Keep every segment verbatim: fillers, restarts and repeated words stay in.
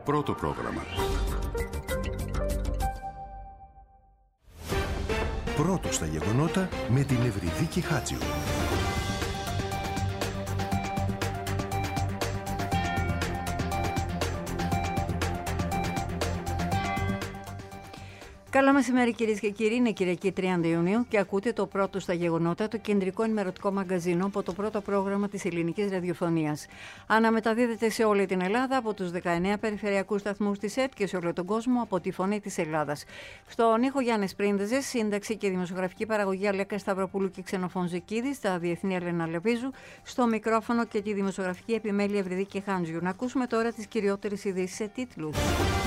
Πρώτο πρόγραμμα. Πρώτο στα γεγονότα με την Ευρυδίκη Χάτζιου. Καλό μεσημέρι κυρίες και κύριοι, είναι Κυριακή τριάντα Ιουνίου και ακούτε το πρώτο στα γεγονότα, το κεντρικό ενημερωτικό μαγκαζίνο από το πρώτο πρόγραμμα της ελληνικής ραδιοφωνίας. Αναμεταδίδεται σε όλη την Ελλάδα από τους δεκαεννέα περιφερειακούς σταθμούς της ΕΡΤ και σε όλο τον κόσμο από τη Φωνή της Ελλάδας. Στον ήχο Γιάννης Πρίντεζες, σύνταξη και δημοσιογραφική παραγωγή Αλέκα Σταυροπούλου και Ξενοφών Ζεκίδη, στα διεθνή Ελένα Λεβίζου, στο μικρόφωνο και τη δημοσιογραφική επιμέλεια Ευρυδίκη Χάντζιου. Να ακούσουμε τώρα τις κυριότερες ειδήσεις σε τίτλους.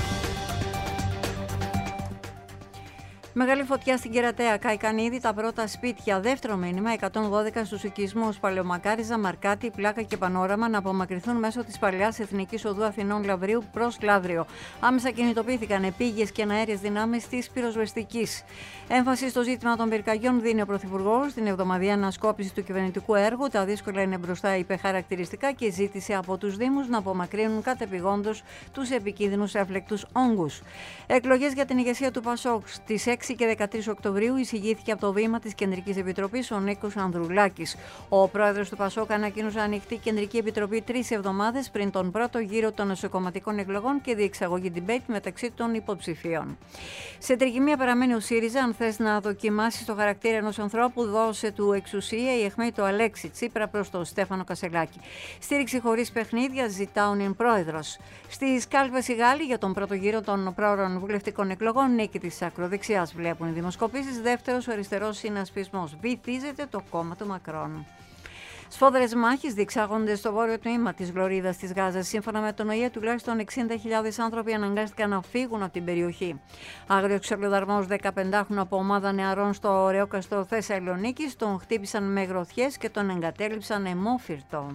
Μεγάλη φωτιά στην Κερατέα. Κάηκαν ήδη τα πρώτα σπίτια. Δεύτερο μήνυμα: εκατόν δώδεκα στους οικισμούς Παλαιομακάριζα, Μαρκάτη, Πλάκα και Πανόραμα να απομακρυνθούν μέσω της παλαιάς Εθνικής Οδού Αθηνών Λαυρίου προς Λαύριο. Άμεσα κινητοποιήθηκαν επίγειες και αέριες δυνάμεις της πυροσβεστικής. Έμφαση στο ζήτημα των πυρκαγιών δίνει ο Πρωθυπουργός στην εβδομαδιαία ανασκόπηση του κυβερνητικού έργου. Τα δύσκολα είναι μπροστά, είπε χαρακτηριστικά και ζήτησε από τους Δήμους να απομακρύνουν κατεπηγόντως τους επικίνδυνους έφλεκτους όγκους. Εκλογές για την ηγεσία του ΠΑΣΟΚ στις έξι και δεκατρείς Οκτωβρίου εισηγήθηκε από το βήμα της Κεντρικής Επιτροπής ο Νίκος Ανδρουλάκης. Ο πρόεδρος του ΠΑΣΟΚ ανακοίνωσε ανοιχτή Κεντρική Επιτροπή τρεις εβδομάδες πριν τον πρώτο γύρο των εσωκομματικών εκλογών και διεξαγωγή debate μεταξύ των υποψηφίων. Σε τριγυμία παραμένει ο ΣΥΡΙΖΑ. Αν θες να δοκιμάσεις το χαρακτήρα ενός ανθρώπου, δώσε του εξουσία. Η αιχμή του Αλέξη Τσίπρα προς τον Στέφανο Κασελάκη. Στήριξη χωρίς παιχνίδια ζητά ο νυν πρόεδρος. Στις κάλπες οι Γάλλοι για τον πρώτο γύρο των πρόωρων βουλευτικών εκλογών, νίκη της ακροδεξιάς βλέπουν οι δημοσκοπήσεις. Δεύτερος ο αριστερός συνασπισμός. Βυθίζεται το κόμμα του Μακρόν. Σφόδρες μάχες διεξάγονται στο βόρειο τμήμα της Λωρίδας της Γάζας. Σύμφωνα με τον ΟΗΕ, τουλάχιστον εξήντα χιλιάδες άνθρωποι αναγκάστηκαν να φύγουν από την περιοχή. Άγριος ξυλοδαρμός δεκαπεντάχρονου από ομάδα νεαρών στο Ωραιόκαστρο Θεσσαλονίκης τον χτύπησαν με γροθιές και τον εγκατέλειψαν αιμόφυρτο.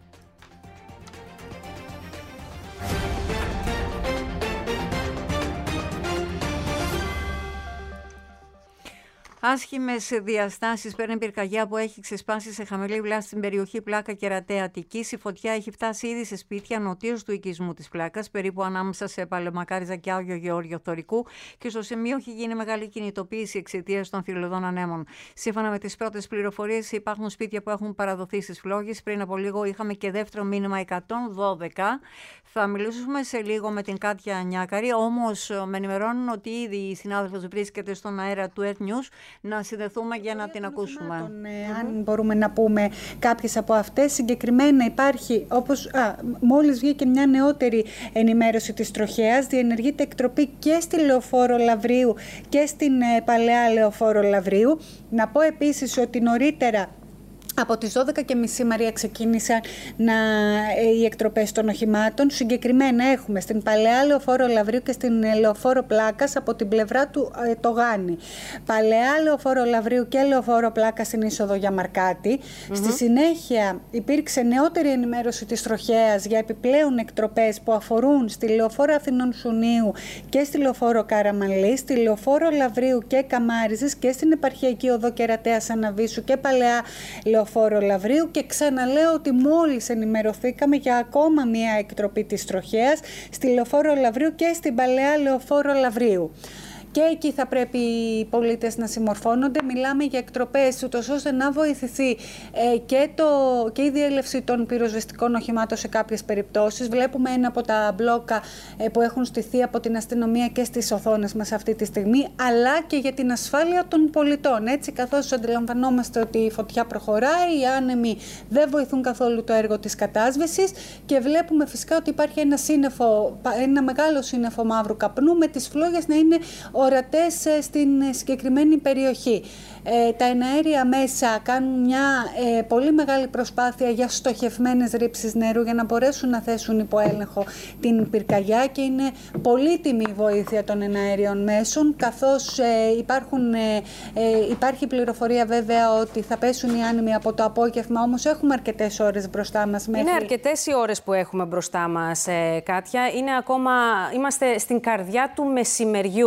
Άσχημες διαστάσεις παίρνει πυρκαγιά που έχει ξεσπάσει σε χαμηλή βλάση στην περιοχή Πλάκα Κερατέα Αττικής. Η φωτιά έχει φτάσει ήδη σε σπίτια νοτίως του οικισμού της Πλάκας, περίπου ανάμεσα σε Παλαιομακάριζα και Άγιο Γεώργιο Θωρικού, και στο σημείο έχει γίνει μεγάλη κινητοποίηση εξαιτίας των θηλωδών ανέμων. Σύμφωνα με τις πρώτες πληροφορίες, υπάρχουν σπίτια που έχουν παραδοθεί στις φλόγες. Πριν από λίγο είχαμε και δεύτερο μήνυμα εκατόν δώδεκα. Θα μιλήσουμε σε λίγο με την Κάτια Νιάκαρη, όμως με ενημερώνουν ότι ήδη η συνάδελφος βρίσκεται στον αέρα του Earth News. Να συνδεθούμε για να την ακούσουμε. Τον, ε, αν mm-hmm. μπορούμε να πούμε κάποιες από αυτές. Συγκεκριμένα υπάρχει, όπως α, μόλις βγήκε μια νεότερη ενημέρωση της τροχέας, διενεργείται εκτροπή και στη Λεωφόρο Λαυρίου και στην ε, Παλαιά Λεωφόρο Λαυρίου. Να πω επίσης ότι νωρίτερα από τις δώδεκα και μισή Μαρία ξεκίνησαν να, ε, οι εκτροπές των οχημάτων. Συγκεκριμένα έχουμε στην Παλαιά Λεωφόρο Λαυρίου και στην ε, Λεωφόρο Πλάκας από την πλευρά του ε, το Γάνη. Παλαιά Λεωφόρο Λαυρίου και Λεωφόρο Πλάκας στην είσοδο για Μαρκάτη. Mm-hmm. Στη συνέχεια υπήρξε νεότερη ενημέρωση της τροχέας για επιπλέον εκτροπές που αφορούν στη Λεωφόρο Αθηνών Σουνίου και στη Λεωφόρο Καραμανλή, στη Λεωφόρο Λαυρίου και Καμάριζης και στην επαρχιακή οδό Κερατέας Αναβίσου και Παλαιά Λεωφόρο Λεωφόρο Λαυρίου. Και ξαναλέω ότι μόλις ενημερωθήκαμε για ακόμα μία εκτροπή της τροχέας στη Λεωφόρο Λαυρίου και στην Παλαιά Λεωφόρο Λαυρίου. Και εκεί θα πρέπει οι πολίτες να συμμορφώνονται. Μιλάμε για εκτροπές ούτως ώστε να βοηθηθεί ε, και, το, και η διέλευση των πυροσβεστικών οχημάτων σε κάποιες περιπτώσεις. Βλέπουμε ένα από τα μπλόκα ε, που έχουν στηθεί από την αστυνομία και στις οθόνες μας αυτή τη στιγμή, αλλά και για την ασφάλεια των πολιτών. Έτσι, καθώς αντιλαμβανόμαστε ότι η φωτιά προχωράει, οι άνεμοι δεν βοηθούν καθόλου το έργο της κατάσβεσης και βλέπουμε φυσικά ότι υπάρχει ένα, σύννεφο, ένα μεγάλο σύννεφο μαύρου καπνού με τις φλόγες να είναι ορατές στην συγκεκριμένη περιοχή. Ε, τα εναέρια μέσα κάνουν μια ε, πολύ μεγάλη προσπάθεια για στοχευμένες ρήψεις νερού για να μπορέσουν να θέσουν υπό έλεγχο την πυρκαγιά και είναι πολύτιμη η βοήθεια των εναέριων μέσων, καθώς ε, υπάρχουν, ε, ε, υπάρχει πληροφορία βέβαια ότι θα πέσουν οι άνεμοι από το απόγευμα, όμως έχουμε αρκετές ώρες μπροστά μας. Μέχρι... Είναι αρκετές οι ώρες που έχουμε μπροστά μας, ε, Κάτια. Είναι ακόμα, είμαστε στην καρδιά του μεσημεριού και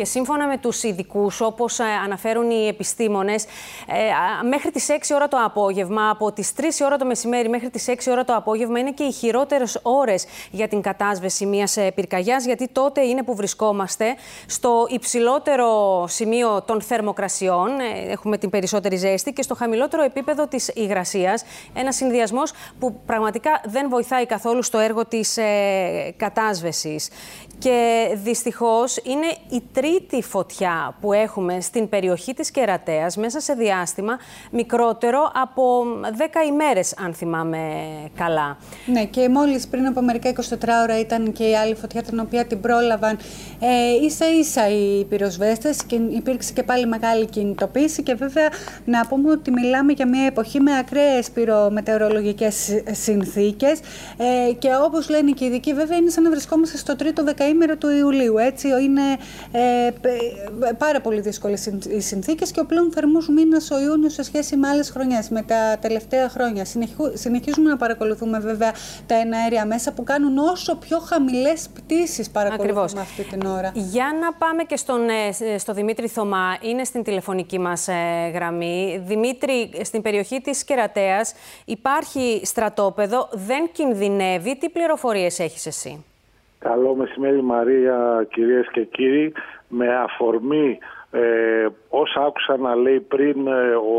και σύμφωνα με τους ειδικούς, όπως αναφέρουν οι επιστήμονες, μέχρι τις έξι ώρα το απόγευμα, από τις τρεις η ώρα το μεσημέρι μέχρι τις έξι ώρα το απόγευμα, είναι και οι χειρότερες ώρες για την κατάσβεση μιας πυρκαγιάς, γιατί τότε είναι που βρισκόμαστε στο υψηλότερο σημείο των θερμοκρασιών, έχουμε την περισσότερη ζέστη, και στο χαμηλότερο επίπεδο της υγρασίας. Ένας συνδυασμός που πραγματικά δεν βοηθάει καθόλου στο έργο της ε, κατάσβεσης. Και δυστυχώς είναι η τρίτη φωτιά που έχουμε στην περιοχή της Κερατέας μέσα σε διάστημα μικρότερο από δέκα ημέρες, αν θυμάμαι καλά. Ναι, και μόλις πριν από μερικά εικοσιτέσσερις ώρα ήταν και η άλλη φωτιά, την οποία την πρόλαβαν ε, ίσα ίσα οι πυροσβέστες, και υπήρξε και πάλι μεγάλη κινητοποίηση. Και βέβαια να πούμε ότι μιλάμε για μια εποχή με ακραίες πυρομετεωρολογικές συνθήκες, ε, και όπως λένε και οι ειδικοί, βέβαια είναι σαν να βρισκόμαστε στο τρίτο δεκαήμερο του Ιουλίου. Έτσι, είναι ε, πάρα πολύ δύσκολες οι συνθήκες, και ο πλέον θερμός μήνας ο Ιούνιος σε σχέση με άλλες χρονιές, με τα τελευταία χρόνια. Συνεχίζουμε να παρακολουθούμε βέβαια τα εναέρια μέσα που κάνουν όσο πιο χαμηλές πτήσεις, παρακολουθούμε Ακριβώς. αυτή την ώρα. Για να πάμε και στον, στο Δημήτρη Θωμά, είναι στην τηλεφωνική μας ε, γραμμή. Δημήτρη, στην περιοχή της Κερατέας υπάρχει στρατόπεδο, δεν κινδυνεύει. Τι πληροφορίες έχεις εσύ? Καλό μεσημέρι, Μαρία, κυρίες και κύριοι. Με αφορμή ε, όσα άκουσα να λέει πριν ε, ο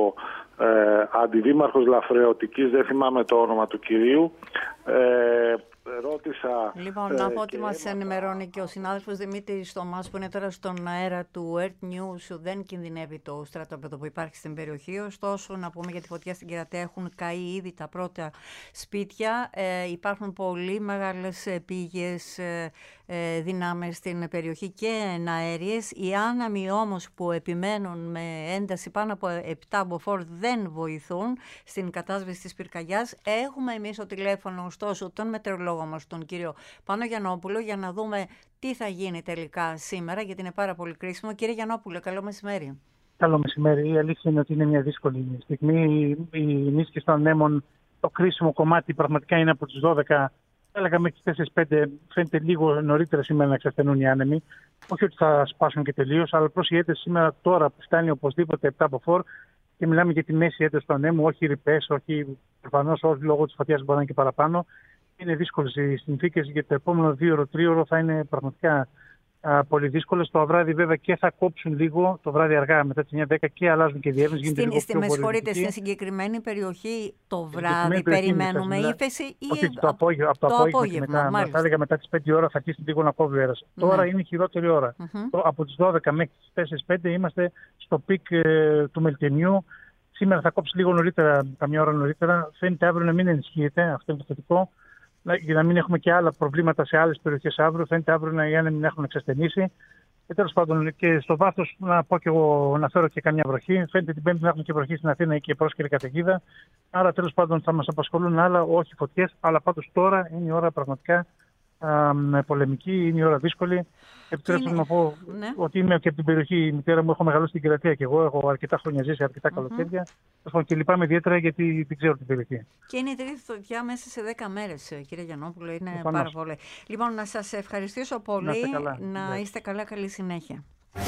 ε, αντιδήμαρχος Λαφρεωτικής, δεν θυμάμαι το όνομα του κυρίου, ε, ρώτησα... Λοιπόν, να πω ότι μας ενημερώνει και ο συνάδελφος Δημήτρης Θωμάς, που είναι τώρα στον αέρα του Earth News, δεν κινδυνεύει το στρατόπεδο που υπάρχει στην περιοχή. Ωστόσο, να πούμε για τη φωτιά στην Κερατέα, έχουν καεί ήδη τα πρώτα σπίτια. Ε, υπάρχουν πολύ μεγάλες πήγες ε, ε, δυνάμεις στην περιοχή και εναέριες. Οι άναμοι όμως που επιμένουν με ένταση πάνω από επτά μποφόρ δεν βοηθούν στην κατάσβεση της πυρκαγιάς. Έχουμε εμείς το τηλέφωνο, ωστόσο, τον μετεωρολόγο μας, τον κύριο Πάνο Γιαννόπουλο, για να δούμε τι θα γίνει τελικά σήμερα, γιατί είναι πάρα πολύ κρίσιμο. Κύριε Γιαννόπουλο, καλό μεσημέρι. Καλό μεσημέρι. Η αλήθεια είναι ότι είναι μια δύσκολη στιγμή. Η ενίσχυση των ανέμων, το κρίσιμο κομμάτι πραγματικά είναι από τις δώδεκα. Έλεγα μέχρι τις τέσσερις πέντε, φαίνεται λίγο νωρίτερα σήμερα να εξασθενούν οι άνεμοι. Όχι ότι θα σπάσουν και τελείως, αλλά προς η ένταση σήμερα τώρα που φτάνει οπωσδήποτε επτά μποφόρ, και μιλάμε για τη μέση ένταση του ανέμου, όχι ρηπές, όχι προφανώς, όχι λόγω της φωτιάς μπορεί να είναι και παραπάνω. Είναι δύσκολες οι συνθήκες, για το επόμενο δύο ώρο, τρία ώρο θα είναι πραγματικά α, πολύ δύσκολες. Το βράδυ βέβαια και θα κόψουν λίγο, το βράδυ αργά μετά τις εννιά δέκα, και αλλάζουν και διεύθυνση. Στην, στη, με συγχωρείτε, στην συγκεκριμένη περιοχή το βράδυ περιμένουμε ύφεση ή όχι, το απόγευμα, από το, το απόγευμα, απόγευμα μετά, θα έλεγα μετά τις πέντε ώρα θα αρχίσει λίγο να κόβει ο αέρας. Ναι. Τώρα είναι η χειρότερη ώρα. Mm-hmm. Από τις δώδεκα μέχρι τις τέσσερις πέντε είμαστε στο πικ ε, του μελτενιού. Σήμερα θα κόψει λίγο νωρίτερα, καμιά ώρα νωρίτερα. Φαίνεται αύριο να μην ενισχύεται, αυτό είναι το θετικό. Για να μην έχουμε και άλλα προβλήματα σε άλλες περιοχές αύριο. Φαίνεται αύριο να, να μην έχουν εξασθενήσει. Και τέλος πάντων, και στο βάθος, να πω και εγώ, να φέρω και καμιά βροχή. Φαίνεται την Πέμπτη να έχουμε και βροχή στην Αθήνα και πρόσκαιρη καταιγίδα. Άρα, τέλος πάντων, θα μας απασχολούν άλλα, όχι φωτιές, αλλά πάντως τώρα είναι η ώρα πραγματικά α, πολεμική, είναι η ώρα δύσκολη. Επιτρέψτε μου να πω ναι. ότι είμαι και από την περιοχή, η μητέρα μου, έχω μεγαλώσει στην Κερατέα και εγώ. Έχω αρκετά χρόνια ζήσει, αρκετά mm-hmm. καλοκαίρια. Και λυπάμαι ιδιαίτερα γιατί δεν ξέρω την περιοχή. Και είναι η τρίτη φωτιά μέσα σε δέκα μέρες, κύριε Γιαννόπουλο. Είναι Φανώς. πάρα πολύ. Λοιπόν, να σας ευχαριστήσω πολύ. Να είστε καλά. Να είστε καλά, καλή συνέχεια.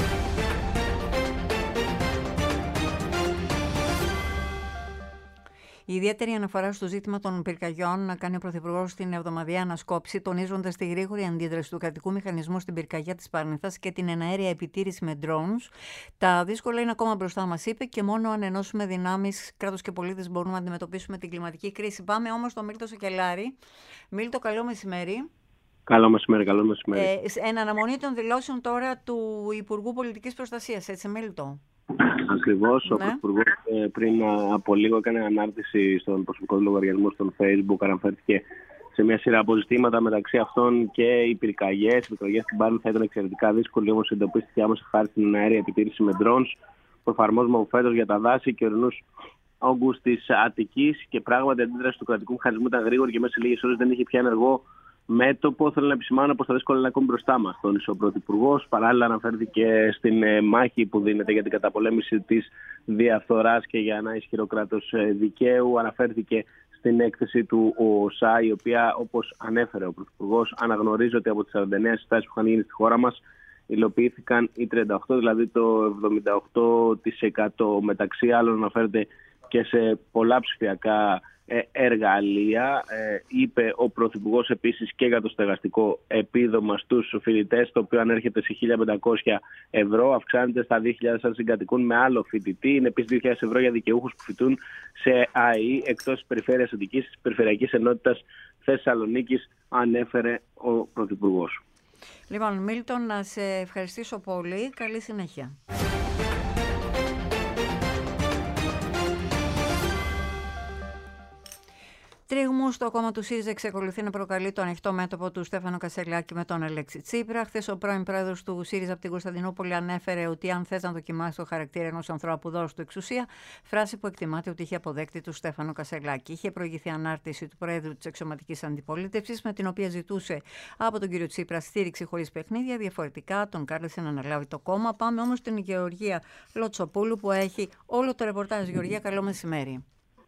Η ιδιαίτερη αναφορά στο ζήτημα των πυρκαγιών να κάνει ο Πρωθυπουργός στην εβδομαδιαία ανασκόπηση, τονίζοντας τη γρήγορη αντίδραση του κρατικού μηχανισμού στην πυρκαγιά της Πάρνηθας και την εναέρια επιτήρηση με drones. Τα δύσκολα είναι ακόμα μπροστά μας, είπε, και μόνο αν ενώσουμε δυνάμεις κράτους και πολίτες μπορούμε να αντιμετωπίσουμε την κλιματική κρίση. Πάμε όμως στο Μίλτο Σακελάρη. Μίλτο, καλό μεσημέρι. Καλό μεσημέρι, καλό μεσημέρι. Ε, εν αναμονή των δηλώσεων τώρα του Υπουργού Πολιτικής Προστασίας, έτσι, Μίλτο? Ακριβώς. Ναι. Ο Πρωθυπουργός ε, πριν από λίγο έκανε ανάρτηση στον προσωπικό λογαριασμό στον Facebook, αναφέρθηκε σε μια σειρά από ζητήματα, μεταξύ αυτών και οι πυρκαγιές. Οι πυρκαγιές στην Πάρνηθα ήταν εξαιρετικά δύσκολη, όμως εντοπίστηκε άμεσα χάρη στην αέρια επιτήρηση με drones που εφαρμόζουμε από φέτος για τα δάση και ορεινούς όγκους της Αττικής. Και πράγματι η αντίδραση του κρατικού μηχανισμού ήταν γρήγορη και μέσα σε λίγες ώρες δεν είχε πια ενεργό μέτωπο. Θέλω να επισημάνω πως τα δύσκολα είναι ακόμη μπροστά μας, τόνισε ο Πρωθυπουργός. Παράλληλα, αναφέρθηκε στην ε, μάχη που δίνεται για την καταπολέμηση της διαφθοράς και για ένα ισχυρό κράτος ε, δικαίου. Αναφέρθηκε στην έκθεση του ΟΣΑ, η οποία, όπως ανέφερε ο Πρωθυπουργός, αναγνωρίζει ότι από τις σαράντα εννέα συστάσεις που είχαν γίνει στη χώρα μας, υλοποιήθηκαν οι τριάντα οκτώ, δηλαδή το εβδομήντα οκτώ τοις εκατό. Μεταξύ άλλων αναφέρεται και σε πολλά ψηφιακά εργαλεία. Ε, είπε ο Πρωθυπουργός επίσης και για το στεγαστικό επίδομα στους φοιτητές, το οποίο ανέρχεται σε χίλια πεντακόσια ευρώ, αυξάνεται στα δύο χιλιάδες αν συγκατοικούν με άλλο φοιτητή. Είναι επίσης δύο χιλιάδες ευρώ για δικαιούχους που φοιτούν σε ΑΕΗ εκτός της περιφέρειας Αττικής, της Περιφερειακής Ενότητας Θεσσαλονίκης, ανέφερε ο Πρωθυπουργός. Λοιπόν, Μίλτον, να σε ευχαριστήσω πολύ. Καλή συνέχεια. Τρίγμου στο κόμμα του ΣΥΡΙΖΑ εξακολουθεί να προκαλεί το ανοιχτό μέτωπο του Στέφανο Κασελάκη με τον Αλέξη Τσίπρα. Χθες ο πρώην πρόεδρος του ΣΥΡΙΖΑ από την Κωνσταντινούπολη ανέφερε ότι αν θες να δοκιμάσεις το χαρακτήρα ενός ανθρώπου, δώσ' του εξουσία. Φράση που εκτιμάται ότι είχε αποδέκτη του Στέφανο Κασελάκη. Είχε προηγηθεί ανάρτηση του Προέδρου της Εξωματικής Αντιπολίτευσης, με την οποία ζητούσε από τον κύριο Τσίπρα στήριξη χωρίς παιχνίδια. Διαφορετικά τον κάλεσε να αναλάβει το κόμμα. Πάμε όμως στην Γεωργία Λοτσοπούλου που έχει όλο το ρεπορτάζ. Γεωργία, καλό μεσημέρι.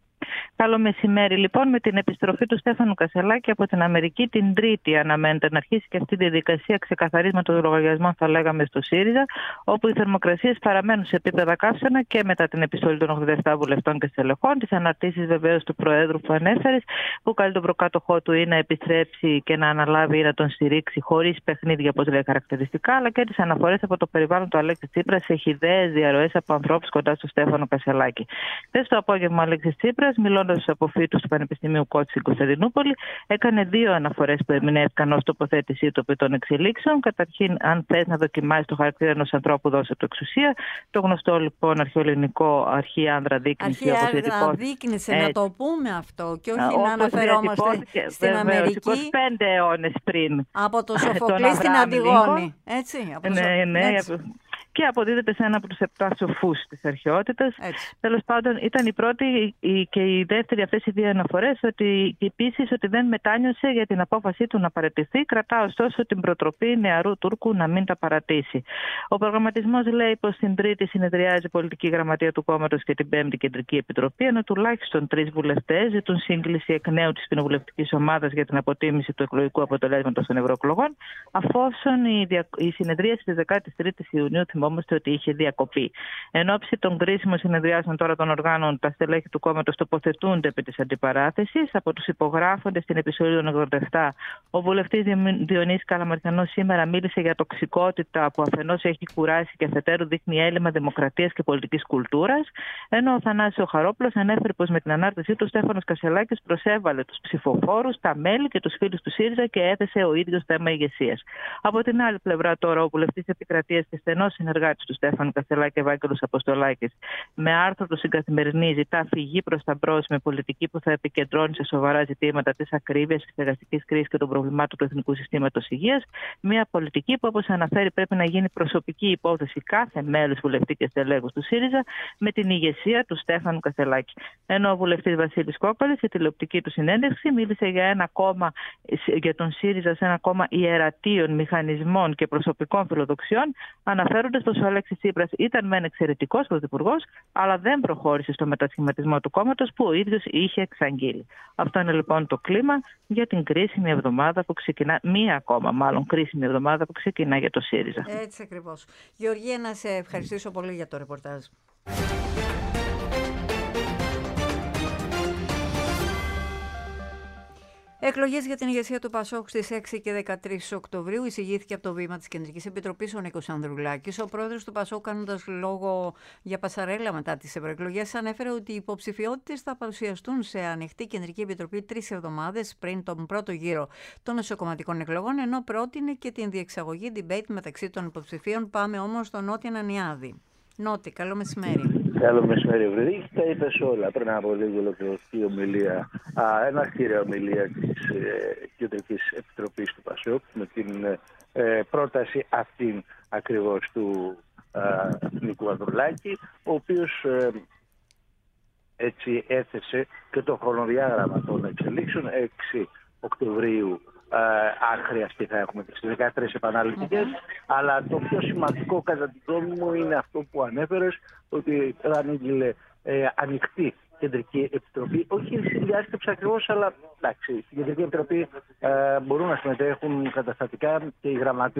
Καλό μεσημέρι. Λοιπόν, με την επιστροφή του Στέφανου Κασελάκη από την Αμερική, την Τρίτη αναμένεται να αρχίσει και αυτή η διαδικασία ξεκαθαρίσματος των λογαριασμών, θα λέγαμε, στο ΣΥΡΙΖΑ, όπου οι θερμοκρασίες παραμένουν σε επίπεδα καύσωνα και μετά την επιστολή των ογδόντα επτά βουλευτών και στελεχών, τις αναρτήσεις βεβαίως του Προέδρου που ανέφερες, που καλεί τον προκάτοχό του ή να επιστρέψει και να αναλάβει ή να τον στηρίξει χωρίς παιχνίδια, όπως λέει χαρακτηριστικά, αλλά και τις αναφορές από το περιβάλλον του Αλέξη Τσίπρα σε χυδαίες διαρροές από ανθρώπους κοντά στο Στέφανο Κασελάκη. Χθες το απόγευμα, ο Αλέξης Τσίπρας, μιλώντας στους αποφύτους του Πανεπιστημίου Κότσι στην Κωνσταντινούπολη, έκανε δύο αναφορές που ερμηνεύτηκαν ως τοποθέτησή του επί των εξελίξεων. Καταρχήν, αν θες να δοκιμάσεις το χαρακτήρα ενός ανθρώπου, δώσε του εξουσία. Το γνωστό λοιπόν αρχαιοελληνικό αρχή άνδρα δείκνηση. Αρχή άνδρα δείκνησε, να το πούμε αυτό, και όχι να αναφερόμαστε στην βεβαίως, Αμερική. είκοσι πέντε αιώνες πριν. Από το Σοφοκλή στην Αντιγόνη. Έτσι, από το ναι, ναι, έτσι. Και αποδίδεται σε ένα από τους επτά σοφούς της αρχαιότητας. Τέλος πάντων, ήταν η πρώτη και η δεύτερη αυτές οι δύο αναφορές, ότι επίσης ότι δεν μετάνιωσε για την απόφασή του να παραιτηθεί, κρατά ωστόσο την προτροπή νεαρού Τούρκου να μην τα παρατήσει. Ο προγραμματισμός λέει πως την Τρίτη συνεδριάζει η πολιτική γραμματεία του κόμματος και την Πέμπτη κεντρική επιτροπή, ενώ τουλάχιστον τρεις βουλευτές ζητούν σύγκληση εκ νέου της κοινοβουλευτικής ομάδας για την αποτίμηση του εκλογικού αποτελέσματος των ευρωεκλογών, αφόσον η, δια... η συνεδρίαση της δεκάτης τρίτης Ιουνίου, θυμόμαστε ότι είχε διακοπεί. Εν ώψη των κρίσιμων συνεδριάσεων τώρα των οργάνων, τα στελέχη του κόμματος τοποθετούνται επί της αντιπαράθεσης. Από τους υπογράφοντες στην επεισόδιο των ογδόντα επτά, ο βουλευτής Διονύσης Καλαμαρκιανός σήμερα μίλησε για τοξικότητα που αφενός έχει κουράσει και αφετέρου δείχνει έλλειμμα δημοκρατίας και πολιτικής κουλτούρας. Ενώ ο Θανάσης Χαρόπουλος ανέφερε πως με την ανάρτησή του, Στέφανος Κασελάκης προσέβαλε τους ψηφοφόρους, τα μέλη και τους φίλους του ΣΥΡΙΖΑ και έθεσε ο ίδιος θέμα ηγεσίας. Από την άλλη πλευρά, τώρα, ο βουλευτής Επικρατείας και στενός συνεργάτης του Στέφανου Κασελάκη, Ευάγγελος Αποστολάκης, με άρθρο του στην Καθημερινή, ζητά φυγή προς τα μπρος με πολιτική που θα επικεντρώνει σε σοβαρά ζητήματα της ακρίβειας, της στεγαστικής κρίσης και των προβλημάτων του Εθνικού Συστήματος Υγείας. Μια πολιτική που, όπως αναφέρει, πρέπει να γίνει προσωπική υπόθεση κάθε μέλους βουλευτή και στελέχους του ΣΥΡΙΖΑ με την ηγεσία του Στέφανου Κασελάκη. Ενώ ο βουλευτής Βασίλης Κόκαλης, σε τηλεοπτική του συνέντευξη, μίλησε για ένα κόμμα, για τον ΣΥΡΙΖΑ σε ένα κόμμα ιερατείων, μηχανισμών και προσωπικών φιλοδοξιών, αναφέροντας πως ο Αλέξης Τσίπρας ήταν μεν εξαιρετικός πρωθυπουργός, αλλά δεν προχώρησε στο μετασχηματισμό του κόμματος που ο ίδιος είχε εξαγγείλει. Αυτό είναι λοιπόν το κλίμα για την κρίσιμη εβδομάδα που ξεκινά, μία ακόμα μάλλον κρίσιμη εβδομάδα που ξεκινά για το ΣΥΡΙΖΑ. Έτσι ακριβώς. Γεωργία, να σε ευχαριστήσω πολύ για το ρεπορτάζ. Εκλογές για την ηγεσία του ΠΑΣΟΚ στις έξι και δεκατρείς Οκτωβρίου εισηγήθηκε από το βήμα της Κεντρικής Επιτροπής ο Νίκος Ανδρουλάκης. Ο πρόεδρος του ΠΑΣΟΚ, κάνοντας λόγο για πασαρέλα μετά τις ευρωεκλογές, ανέφερε ότι οι υποψηφιότητες θα παρουσιαστούν σε ανοιχτή Κεντρική Επιτροπή τρεις εβδομάδες πριν τον πρώτο γύρο των εσωκομματικών εκλογών, ενώ πρότεινε και την διεξαγωγή debate μεταξύ των υποψηφίων. Πάμε όμως στον Νότι Ανανιάδη. Νότι, καλό μεσημέρι. Καλό μεσημέρι, Ευρυδίκη. Τα είπες όλα. Πριν από λίγο ολοκληρωθεί η ομιλία, α, ένα χτίρια ομιλία της ε, Κεντρικής Επιτροπής του ΠΑΣΟΚ με την ε, πρόταση αυτήν ακριβώς του ε, Νίκου Ανδρουλάκη, ο οποίος ε, έτσι έθεσε και το χρονοδιάγραμμα των εξελίξεων. έξι Οκτωβρίου, ε, αν χρειαστεί, θα έχουμε τις δεκατρείς επαναληπτικές. Mm-hmm. Αλλά το πιο σημαντικό κατά τη γνώμη μου είναι αυτό που ανέφερες, ότι θα ανήγγειλε ε, ανοιχτή Κεντρική Επιτροπή. Όχι συνδιάσκεψη ακριβώς, αλλά εντάξει, στην Κεντρική Επιτροπή ε, μπορούν να συμμετέχουν καταστατικά και οι γραμματείς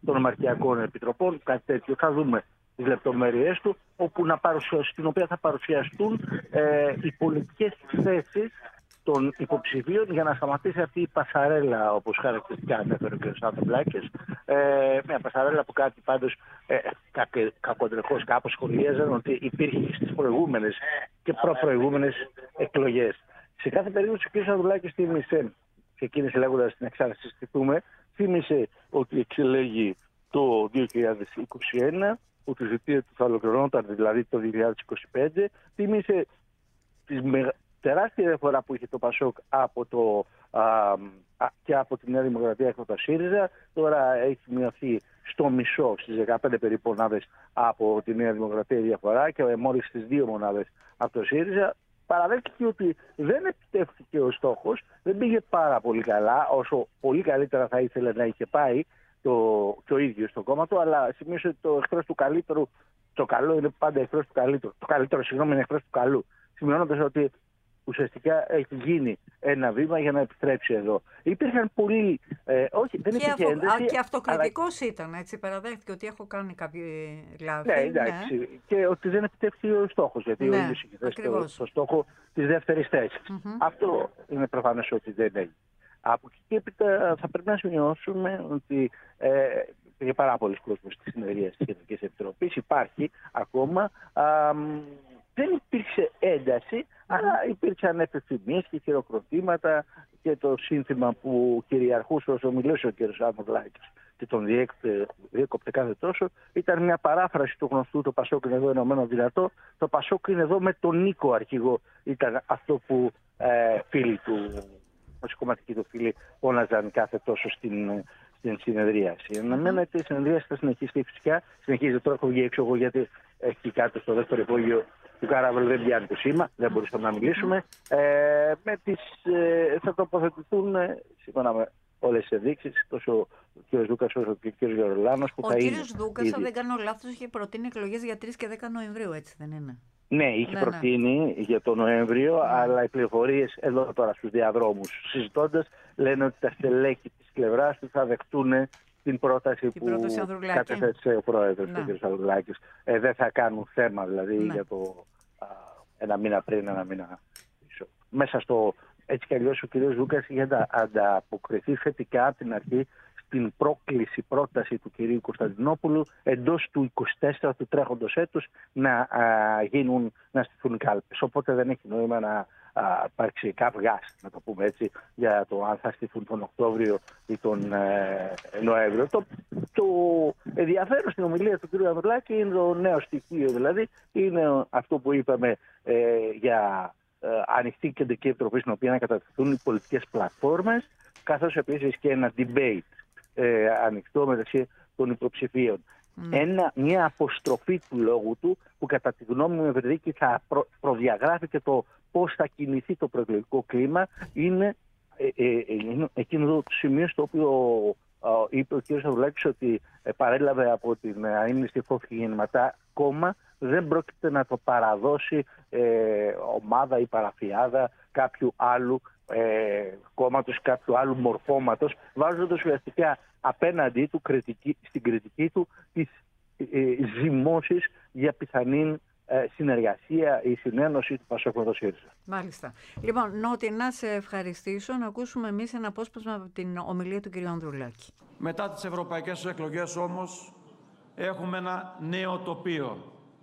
των Ομαρχιακών Επιτροπών, κάτι τέτοιο. Θα δούμε τις λεπτομέρειές του, όπου να στην οποία θα παρουσιαστούν ε, οι πολιτικές θέσεις των υποψηφίων για να σταματήσει αυτή η πασαρέλα, όπως χαρακτηριστικά ανέφερε ο κ. Ανδρουλάκης. Ε, μια πασαρέλα που κάτι πάντως ε, κακοντρεχώς κάπως σχολίαζαν ότι υπήρχε στις προηγούμενες και προπροηγούμενες εκλογές. Σε κάθε περίπτωση ο κ. Ανδρουλάκης θύμισε, ξεκίνησε λέγοντας την εξάρτηση, θύμισε ότι εξελέγει το δύο χιλιάδες είκοσι ένα, ότι η θητεία του θα ολοκληρώνονταν δηλαδή το δύο χιλιάδες είκοσι πέντε, θύμισε τις μεγα... τεράστια διαφορά που είχε το ΠΑΣΟΚ από το, α, α, και από τη Νέα Δημοκρατία και από το ΣΥΡΙΖΑ. Τώρα έχει μειωθεί στο μισό, στις δεκαπέντε περίπου μονάδες από τη Νέα Δημοκρατία η διαφορά και μόλις στις δύο μονάδες από το ΣΥΡΙΖΑ. Παραδέχτηκε ότι δεν επιτεύχθηκε ο στόχος, δεν πήγε πάρα πολύ καλά, όσο πολύ καλύτερα θα ήθελε να είχε πάει το, το ίδιο στο κόμμα του, αλλά σημείωσε ότι το εχθρός του καλύτερου, το καλό είναι πάντα εχθρός του καλύτερου. Το καλύτερο, συγγνώμη, είναι εχθρός του καλού. Σημειώνοντας ότι ουσιαστικά έχει γίνει ένα βήμα για να επιστρέψει εδώ. Υπήρχαν πολλοί. Ε, όχι, δεν και υπήρχε ένταση. Και αυτοκριτικός αλλά... ήταν, έτσι. Παραδέχτηκε ότι έχω κάνει κάποιο λάθη. Ναι, εντάξει. Ναι. Και ότι δεν επιτεύχθηκε ο στόχος. Γιατί ναι, ο ίδιος είχε θέσει το, το στόχο της δεύτερης θέσης. Mm-hmm. Αυτό είναι προφανές ότι δεν έγινε. Από εκεί και έπειτα θα πρέπει να σημειώσουμε ότι ε, υπήρχε πάρα πολλοί κόσμος στη συνεδρία της Κεντρικής Επιτροπής. Υπάρχει ακόμα. Α, δεν υπήρξε ένταση, mm. αλλά υπήρξαν επιθυμίες και χειροκροτήματα και το σύνθημα που κυριαρχούσε όσο μιλούσε ο κ. Ανδρουλάκης και τον διέκοπτε κάθε τόσο, ήταν μια παράφραση του γνωστού «Το Πασόκ είναι εδώ ενωμένο δυνατό». Το Πασόκ είναι εδώ με τον Νίκο αρχηγό. Ήταν αυτό που ε, φίλοι του, όσοι κομματικοί του φίλοι, φώναζαν κάθε τόσο στην, στην συνεδρίαση. Αναμένεται mm. η συνεδρίαση θα συνεχίσει φυσικά. Συνεχίζεται τώρα, έχω βγει έξω εγώ γιατί έχει κάτω στο δεύτερο υπόγειο του Κάραβελ, δεν πιάνει το σήμα, δεν μπορούσαμε να μιλήσουμε. Ε, με τις, ε, θα τοποθετηθούν, ε, σύμφωνα με όλες τις ενδείξεις, τόσο ο κ. Δούκας όσο και ο κ. Γερολάνος. Ο κ. Δούκας, αν δεν κάνω λάθος, είχε προτείνει εκλογές για τρεις και δέκα Νοεμβρίου, έτσι δεν είναι? Ναι, είχε ναι, προτείνει ναι. για τον Νοέμβριο, ναι. αλλά οι πληροφορίες εδώ τώρα στους διαδρόμους συζητώντας λένε ότι τα στελέχη της πλευράς του θα δεχτούν την πρόταση την που κατέθεσε ο πρόεδρος ναι. ο κ. Ανδρουλάκης. Ε, δεν θα κάνουν θέμα δηλαδή ναι. για το α, ένα μήνα πριν, ένα μήνα πίσω. Μέσα στο έτσι κι αλλιώς ο κ. Δούκας είχε ανταποκριθεί θετικά από την αρχή στην πρόκληση πρόταση του κ. Κωνσταντινόπουλου εντός του είκοσι τέσσερα του τρέχοντος έτους να, α, γίνουν, να στηθούν κάλπες. Οπότε δεν έχει νόημα να α, υπάρξει καυγάς, να το πούμε έτσι, για το αν θα στηθούν τον Οκτώβριο ή τον ε, Νοέμβριο. Το, το ενδιαφέρον στην ομιλία του κ. Ανδρουλάκη είναι το νέο στοιχείο, δηλαδή είναι αυτό που είπαμε ε, για ε, ανοιχτή κεντρική επιτροπή στην οποία να κατατεθούν οι πολιτικές πλατφόρμες, καθώς επίσης και ένα debate ε, ανοιχτό μεταξύ των υποψηφίων. Mm. Ένα, μια αποστροφή του λόγου του που κατά τη γνώμη μου Ευρυδίκη θα προ, προδιαγράφει και το πώς θα κινηθεί το προεκλογικό κλίμα είναι ε, ε, ε, εκείνο το σημείο στο οποίο ε, είπε ο κ. Ανδρουλάκης ότι ε, παρέλαβε από την αείμνηστη φόφη γεννηματά κόμμα, δεν πρόκειται να το παραδώσει ε, ομάδα ή παραφιάδα κάποιου άλλου ε, κόμματος, κάποιου άλλου μορφώματος, βάζοντας ουσιαστικά απέναντί του κριτική, στην κριτική του τις ε, ζυμώσεις για πιθανή ε, συνεργασία ή συνένωση του ΠΑΣΟΚ με το ΣΥΡΙΖΑ. Μάλιστα. Λοιπόν, Νότι, να σε ευχαριστήσω. Να ακούσουμε εμείς ένα απόσπασμα από την ομιλία του κ. Ανδρουλάκη. Μετά τις ευρωπαϊκές εκλογές όμως έχουμε ένα νέο τοπίο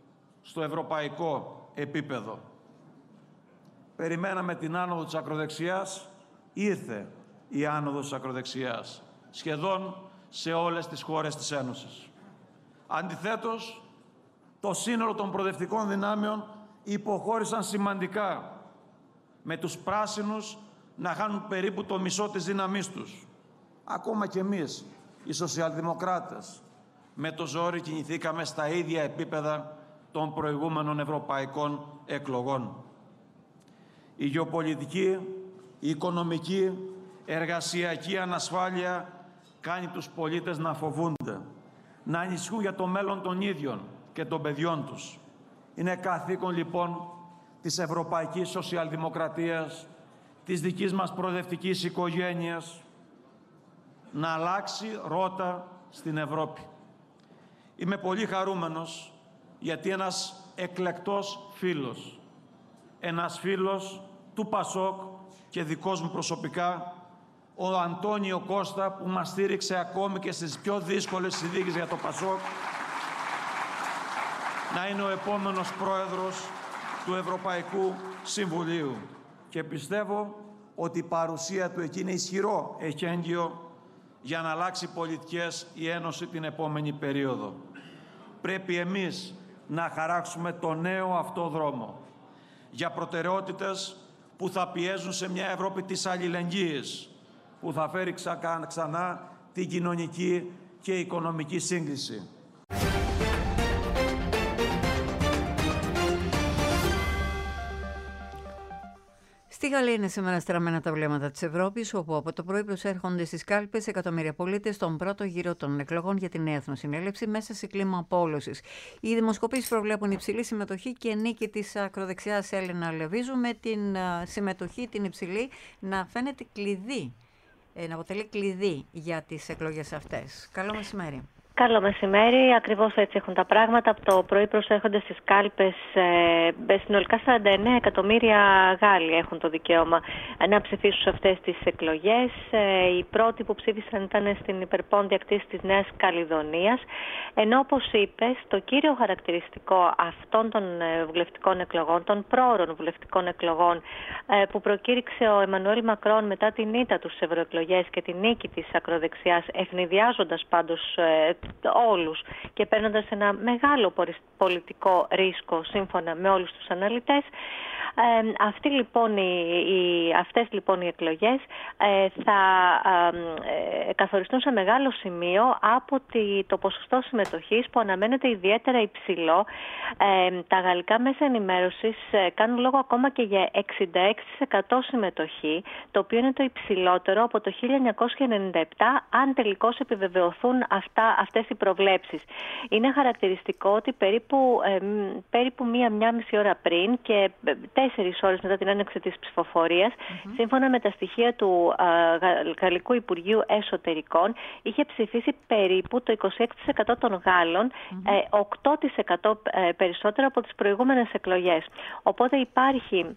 στο ευρωπαϊκό επίπεδο. Περιμέναμε την άνοδο της ακροδεξιάς, ήρθε η άνοδος της ακροδεξιάς, σχεδόν σε όλες τις χώρες της Ένωσης. Αντιθέτως, το σύνολο των προοδευτικών δυνάμεων υποχώρησαν σημαντικά, με τους πράσινους να χάνουν περίπου το μισό της δύναμής τους. Ακόμα και εμείς, οι σοσιαλδημοκράτες, με το ζόρι κινηθήκαμε στα ίδια επίπεδα των προηγούμενων ευρωπαϊκών εκλογών. Η γεωπολιτική, η οικονομική, εργασιακή ανασφάλεια κάνει τους πολίτες να φοβούνται, να ανησυχούν για το μέλλον των ίδιων και των παιδιών τους. Είναι καθήκον λοιπόν της Ευρωπαϊκής Σοσιαλδημοκρατίας, της δικής μας προοδευτικής οικογένειας, να αλλάξει ρότα στην Ευρώπη. Είμαι πολύ χαρούμενος γιατί ένας εκλεκτός φίλος, ένας φίλος του Πασόκ και δικός μου προσωπικά, ο Αντώνιο Κώστα, που μας στήριξε ακόμη και στις πιο δύσκολες συνθήκες για το Πασόκ, να είναι ο επόμενος πρόεδρος του Ευρωπαϊκού Συμβουλίου. Και πιστεύω ότι η παρουσία του εκεί είναι ισχυρό εχέγγυο για να αλλάξει πολιτικές η Ένωση την επόμενη περίοδο. Πρέπει εμείς να χαράξουμε το νέο αυτό δρόμο για προτεραιότητες που θα πιέζουν σε μια Ευρώπη της αλληλεγγύης, που θα φέρει ξανά την κοινωνική και οικονομική σύγκληση. Στη Γαλλία είναι σήμερα στραμμένα τα βλέμματα της Ευρώπης, όπου από το πρωί προσέρχονται στις κάλπες εκατομμύρια πολίτες στον πρώτο γύρο των εκλογών για την Νέα Εθνοσυνέλευση μέσα σε κλίμα απόλωσης. Οι δημοσκοπήσεις προβλέπουν υψηλή συμμετοχή και νίκη της ακροδεξιάς Έλενα Λεβίζου, με την συμμετοχή την υψηλή να φαίνεται κλειδί, να αποτελεί κλειδί για τις εκλογές αυτές. Καλό μεσημέρι. Καλό μεσημέρι. Ακριβώς έτσι έχουν τα πράγματα. Από το πρωί προσέρχονται στις κάλπες ε, συνολικά σαράντα εννέα εκατομμύρια Γάλλοι έχουν το δικαίωμα να ψηφίσουν σε αυτές τις εκλογές. Ε, οι πρώτοι που ψήφισαν ήταν στην υπερπόντια κτήση της Νέας Καλλιδονίας. Ενώ, όπως είπες, το κύριο χαρακτηριστικό αυτών των βουλευτικών εκλογών, των πρόωρων βουλευτικών εκλογών ε, που προκήρυξε ο Εμμανουέλ Μακρόν μετά την ήττα του στις ευρωεκλογές και την νίκη της ακροδεξιάς, ευνηδιάζοντας πάντως ε, όλους και παίρνοντας ένα μεγάλο πολιτικό ρίσκο σύμφωνα με όλους τους αναλυτές. Ε, αυτοί, λοιπόν, οι, οι, αυτές λοιπόν οι εκλογές ε, θα ε, καθοριστούν σε μεγάλο σημείο από τη, το ποσοστό συμμετοχής που αναμένεται ιδιαίτερα υψηλό. Ε, τα γαλλικά μέσα ενημέρωσης ε, κάνουν λόγο ακόμα και για εξήντα έξι τοις εκατό συμμετοχή, το οποίο είναι το υψηλότερο από το χίλια εννιακόσια ενενήντα επτά, αν τελικώς επιβεβαιωθούν αυτά, αυτές οι προβλέψεις. Είναι χαρακτηριστικό ότι περίπου, ε, περίπου μία-μία μισή ώρα πριν και τέσσερις ώρες μετά την έναρξη της ψηφοφορίας, mm-hmm. σύμφωνα με τα στοιχεία του uh, Γαλλικού Υπουργείου Εσωτερικών, είχε ψηφίσει περίπου το είκοσι έξι τοις εκατό των Γάλλων, mm-hmm. ε, οκτώ τοις εκατό περισσότερο από τις προηγούμενες εκλογές. Οπότε υπάρχει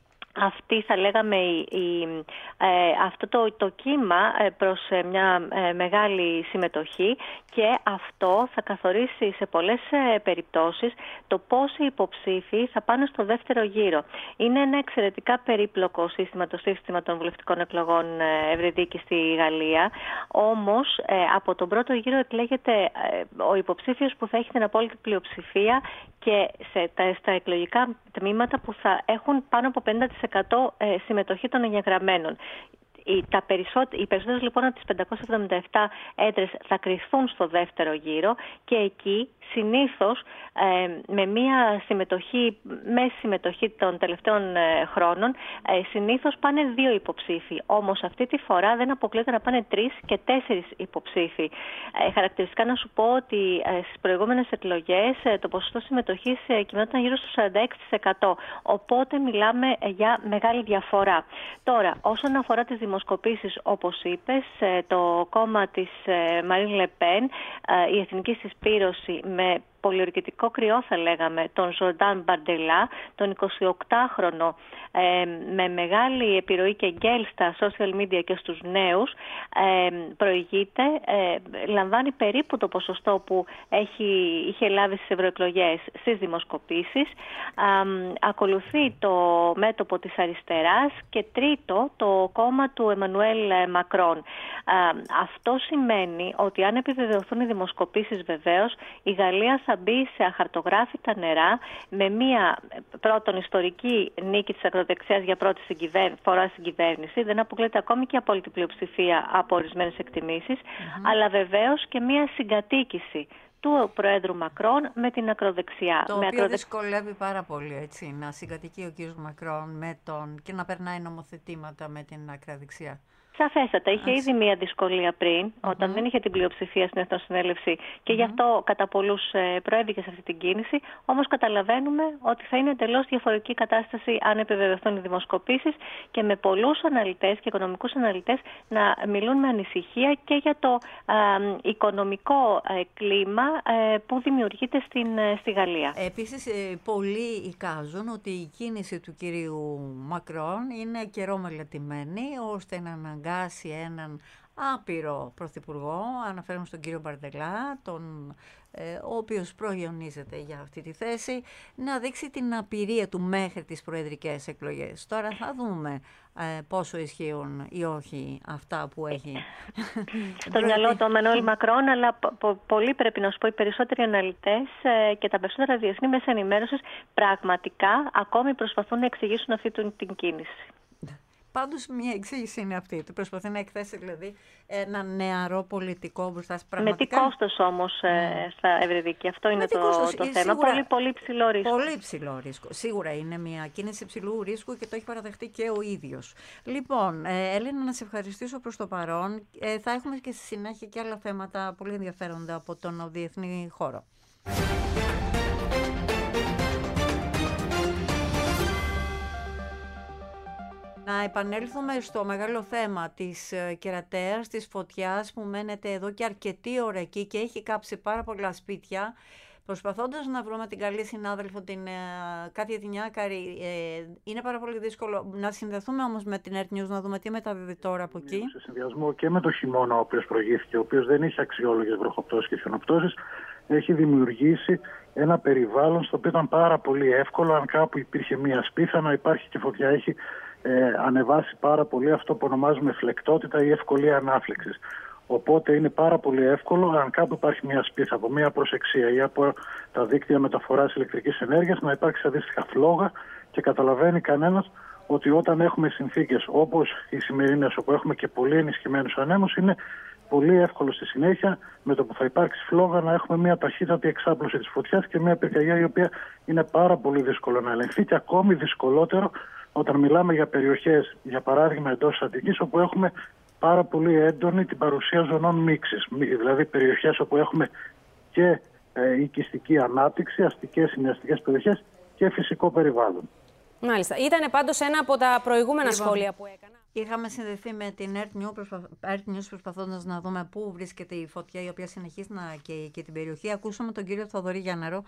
αυτή, θα λέγαμε, η, η, ε, αυτό το, το κύμα προς μια ε, μεγάλη συμμετοχή, και αυτό θα καθορίσει σε πολλές ε, περιπτώσεις το πόσοι υποψήφοι θα πάνε στο δεύτερο γύρο. Είναι ένα εξαιρετικά περίπλοκο σύστημα, το σύστημα των βουλευτικών εκλογών ε, ευρυδίκη στη Γαλλία, όμως ε, από τον πρώτο γύρο εκλέγεται ε, ο υποψήφιος που θα έχει την απόλυτη πλειοψηφία και σε, τα, στα εκλογικά τμήματα που θα έχουν πάνω από πενήντα τοις εκατό συμμετοχή των εγγεγραμμένων. Οι, τα περισσότε, οι περισσότερες λοιπόν από τις πεντακόσιες εβδομήντα επτά έδρες θα κρυφθούν στο δεύτερο γύρο, και εκεί συνήθως ε, με μια συμμετοχή, μέση συμμετοχή των τελευταίων ε, χρόνων, ε, συνήθως πάνε δύο υποψήφοι. Όμως αυτή τη φορά δεν αποκλείεται να πάνε τρεις και τέσσερις υποψήφοι. Ε, χαρακτηριστικά να σου πω ότι ε, στις προηγούμενες εκλογές ε, το ποσοστό συμμετοχής ε, κυμαίνονταν γύρω στο σαράντα έξι τοις εκατό. Οπότε μιλάμε ε, για μεγάλη διαφορά. Τώρα, όσον αφορά τις δημοσκοπήσεις, όπως είπες, ε, το κόμμα της ε, Μαρίν Λε Πεν, ε, η εθνική συσπήρωση, με πολιορκητικό κρυό θα λέγαμε, τον Ζορντάν Μπαρντελά, τον εικοσιοκτάχρονο, ε, με μεγάλη επιρροή και γκέλ στα social media και στους νέους, ε, προηγείται, ε, λαμβάνει περίπου το ποσοστό που έχει, είχε λάβει στις ευρωεκλογές στις δημοσκοπήσεις. Ε, ακολουθεί το μέτωπο της αριστεράς και τρίτο το κόμμα του Εμμανουέλ Μακρόν. Ε, αυτό σημαίνει ότι αν επιβεβαιωθούν οι δημοσκοπήσεις, βεβαίως η Γαλλία θα μπει σε αχαρτογράφητα νερά, με μία πρώτον ιστορική νίκη της ακροδεξιάς για πρώτη φορά στην κυβέρνηση. Δεν αποκλείεται ακόμη και απόλυτη πλειοψηφία από ορισμένες εκτιμήσεις, mm-hmm. αλλά βεβαίως και μία συγκατοίκηση του Προέδρου Μακρόν με την ακροδεξιά. Το με οποίο ακροδεξ... δυσκολεύει πάρα πολύ, έτσι, να συγκατοικεί ο κ. Μακρόν με τον... και να περνάει νομοθετήματα με την ακροδεξιά. Σαφέστατα. Είχε ήδη μία δυσκολία πριν, mm-hmm. όταν δεν είχε την πλειοψηφία στην Εθνοσυνέλευση και mm-hmm. γι' αυτό κατά πολλούς ε, προέβηκε σε αυτή την κίνηση. Όμως καταλαβαίνουμε ότι θα είναι εντελώς διαφορετική κατάσταση αν επιβεβαιωθούν οι δημοσκοπήσεις και με πολλούς αναλυτές και οικονομικούς αναλυτές να μιλούν με ανησυχία και για το ε, οικονομικό ε, κλίμα ε, που δημιουργείται στην, ε, στη Γαλλία. Επίσης, ε, πολλοί εικάζουν ότι η κίνηση του κυρίου Μακρόν είναι καιρό μελετημένη ώστε να αναγκάσει έναν άπειρο πρωθυπουργό, αναφέρομαι στον κύριο Μπαρντελά, τον, ε, ο οποίος προϊονίζεται για αυτή τη θέση, να δείξει την απειρία του μέχρι τις προεδρικές εκλογές. Τώρα θα δούμε ε, πόσο ισχύουν ή όχι αυτά που έχει. Στο μυαλό του Εμμανουέλ Μακρόν, αλλά πο- πολλοί πρέπει να σου πω, οι περισσότεροι αναλυτές ε, και τα περισσότερα διεθνή μέσα ενημέρωσης πραγματικά ακόμη προσπαθούν να εξηγήσουν αυτή την κίνηση. Πάντως μια εξήγηση είναι αυτή. Του προσπαθεί να εκθέσει δηλαδή ένα νεαρό πολιτικό μπροστά πραγματικά. Με τι κόστος όμως ε, στα Ευρυδίκη. Αυτό είναι το, κόστος, το θέμα. Σίγουρα, πολύ, πολύ ψηλό ρίσκο. Πολύ ψηλό ρίσκο. Σίγουρα είναι μια κίνηση ψηλού ρίσκου και το έχει παραδεχτεί και ο ίδιος. Λοιπόν, ε, Έλενα, να σε ευχαριστήσω προς το παρόν. Ε, θα έχουμε και στη συνέχεια και άλλα θέματα πολύ ενδιαφέροντα από τον διεθνή χώρο. Να επανέλθουμε στο μεγάλο θέμα της κερατέας, της φωτιάς που μένεται εδώ και αρκετή ώρα εκεί και έχει κάψει πάρα πολλά σπίτια. Προσπαθώντας να βρούμε την καλή συνάδελφο, την uh, Κάτια Τινιάκαρη, ε, είναι πάρα πολύ δύσκολο να συνδεθούμε όμως με την Earth News, να δούμε τι μεταδίδει τώρα από εκεί. Σε συνδυασμό και με το χειμώνα ο οποίος προηγήθηκε, ο οποίος δεν είχε αξιόλογες βροχοπτώσεις και χιονοπτώσεις, έχει δημιουργήσει ένα περιβάλλον στο οποίο ήταν πάρα πολύ εύκολο, αν κάπου υπήρχε μία σπίθα, να υπάρχει και φωτιά. Έχει ε, ανεβάσει πάρα πολύ αυτό που ονομάζουμε φλεκτότητα ή ευκολία ανάφλεξης. Οπότε είναι πάρα πολύ εύκολο, αν κάπου υπάρχει μια σπίθα από μια προσεξία ή από τα δίκτυα μεταφοράς ηλεκτρικής ενέργειας, να υπάρξει αντίστοιχα φλόγα και καταλαβαίνει κανένας ότι όταν έχουμε συνθήκες όπως οι σημερινές, όπου έχουμε και πολύ ενισχυμένους ανέμους, είναι πολύ εύκολο στη συνέχεια με το που θα υπάρξει φλόγα να έχουμε μια ταχύτατη εξάπλωση της φωτιάς και μια πυρκαγιά η οποία είναι πάρα πολύ δύσκολο να ελεγχθεί και ακόμη δυσκολότερο όταν μιλάμε για περιοχές, για παράδειγμα εντός της Αττικής, όπου έχουμε πάρα πολύ έντονη την παρουσία ζωνών μίξης, δηλαδή περιοχές όπου έχουμε και ε, οικιστική ανάπτυξη, αστικές, συναστικές περιοχές και φυσικό περιβάλλον. Μάλιστα. Ήτανε πάντως ένα από τα προηγούμενα λοιπόν, σχόλια που έκανα. Είχαμε συνδεθεί με την Earth News, προσπα... Earth News προσπαθώντας να δούμε πού βρίσκεται η φωτιά η οποία συνεχίζει να καίει και την περιοχή. Ακούσαμε τον κύριο Θοδωρή Γιάνναρο,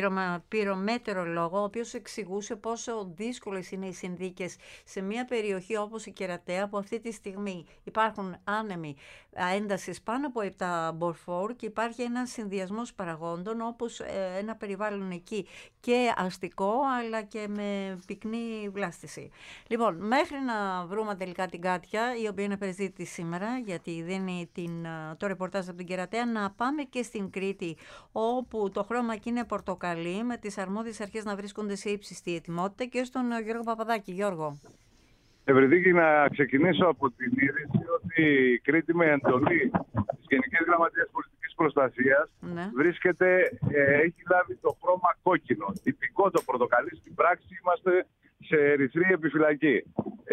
πυρομέτεωρολόγο, ο οποίος εξηγούσε πόσο δύσκολες είναι οι συνθήκες σε μια περιοχή όπως η Κερατέα, που αυτή τη στιγμή υπάρχουν άνεμοι έντασης πάνω από επτά μποφόρ και υπάρχει ένας συνδυασμός παραγόντων όπως ένα περιβάλλον εκεί και αστικό αλλά και με πυκνή βλάστηση. Λοιπόν, μέχρι να βρούμε τελικά την Κάτια, η οποία είναι περιζήτητη σήμερα, γιατί δίνει την, το ρεπορτάζ από την Κερατέα, να πάμε και στην Κρήτη, όπου το χρώμα εκεί είναι πορτοκαλί, με τις αρμόδιες αρχές να βρίσκονται σε ύψιστη ετοιμότητα, και στον Γιώργο Παπαδάκη. Γιώργο. Ευρυδίκη, να ξεκινήσω από την είδηση ότι η Κρήτη, με εντολή της Γενικής Γραμματείας Πολιτικής Προστασίας, ναι. βρίσκεται, ε, έχει λάβει το χρώμα κόκκινο. Τυπικό το πορτοκαλί, στην πράξη είμαστε σε ερυθρή επιφυλακή.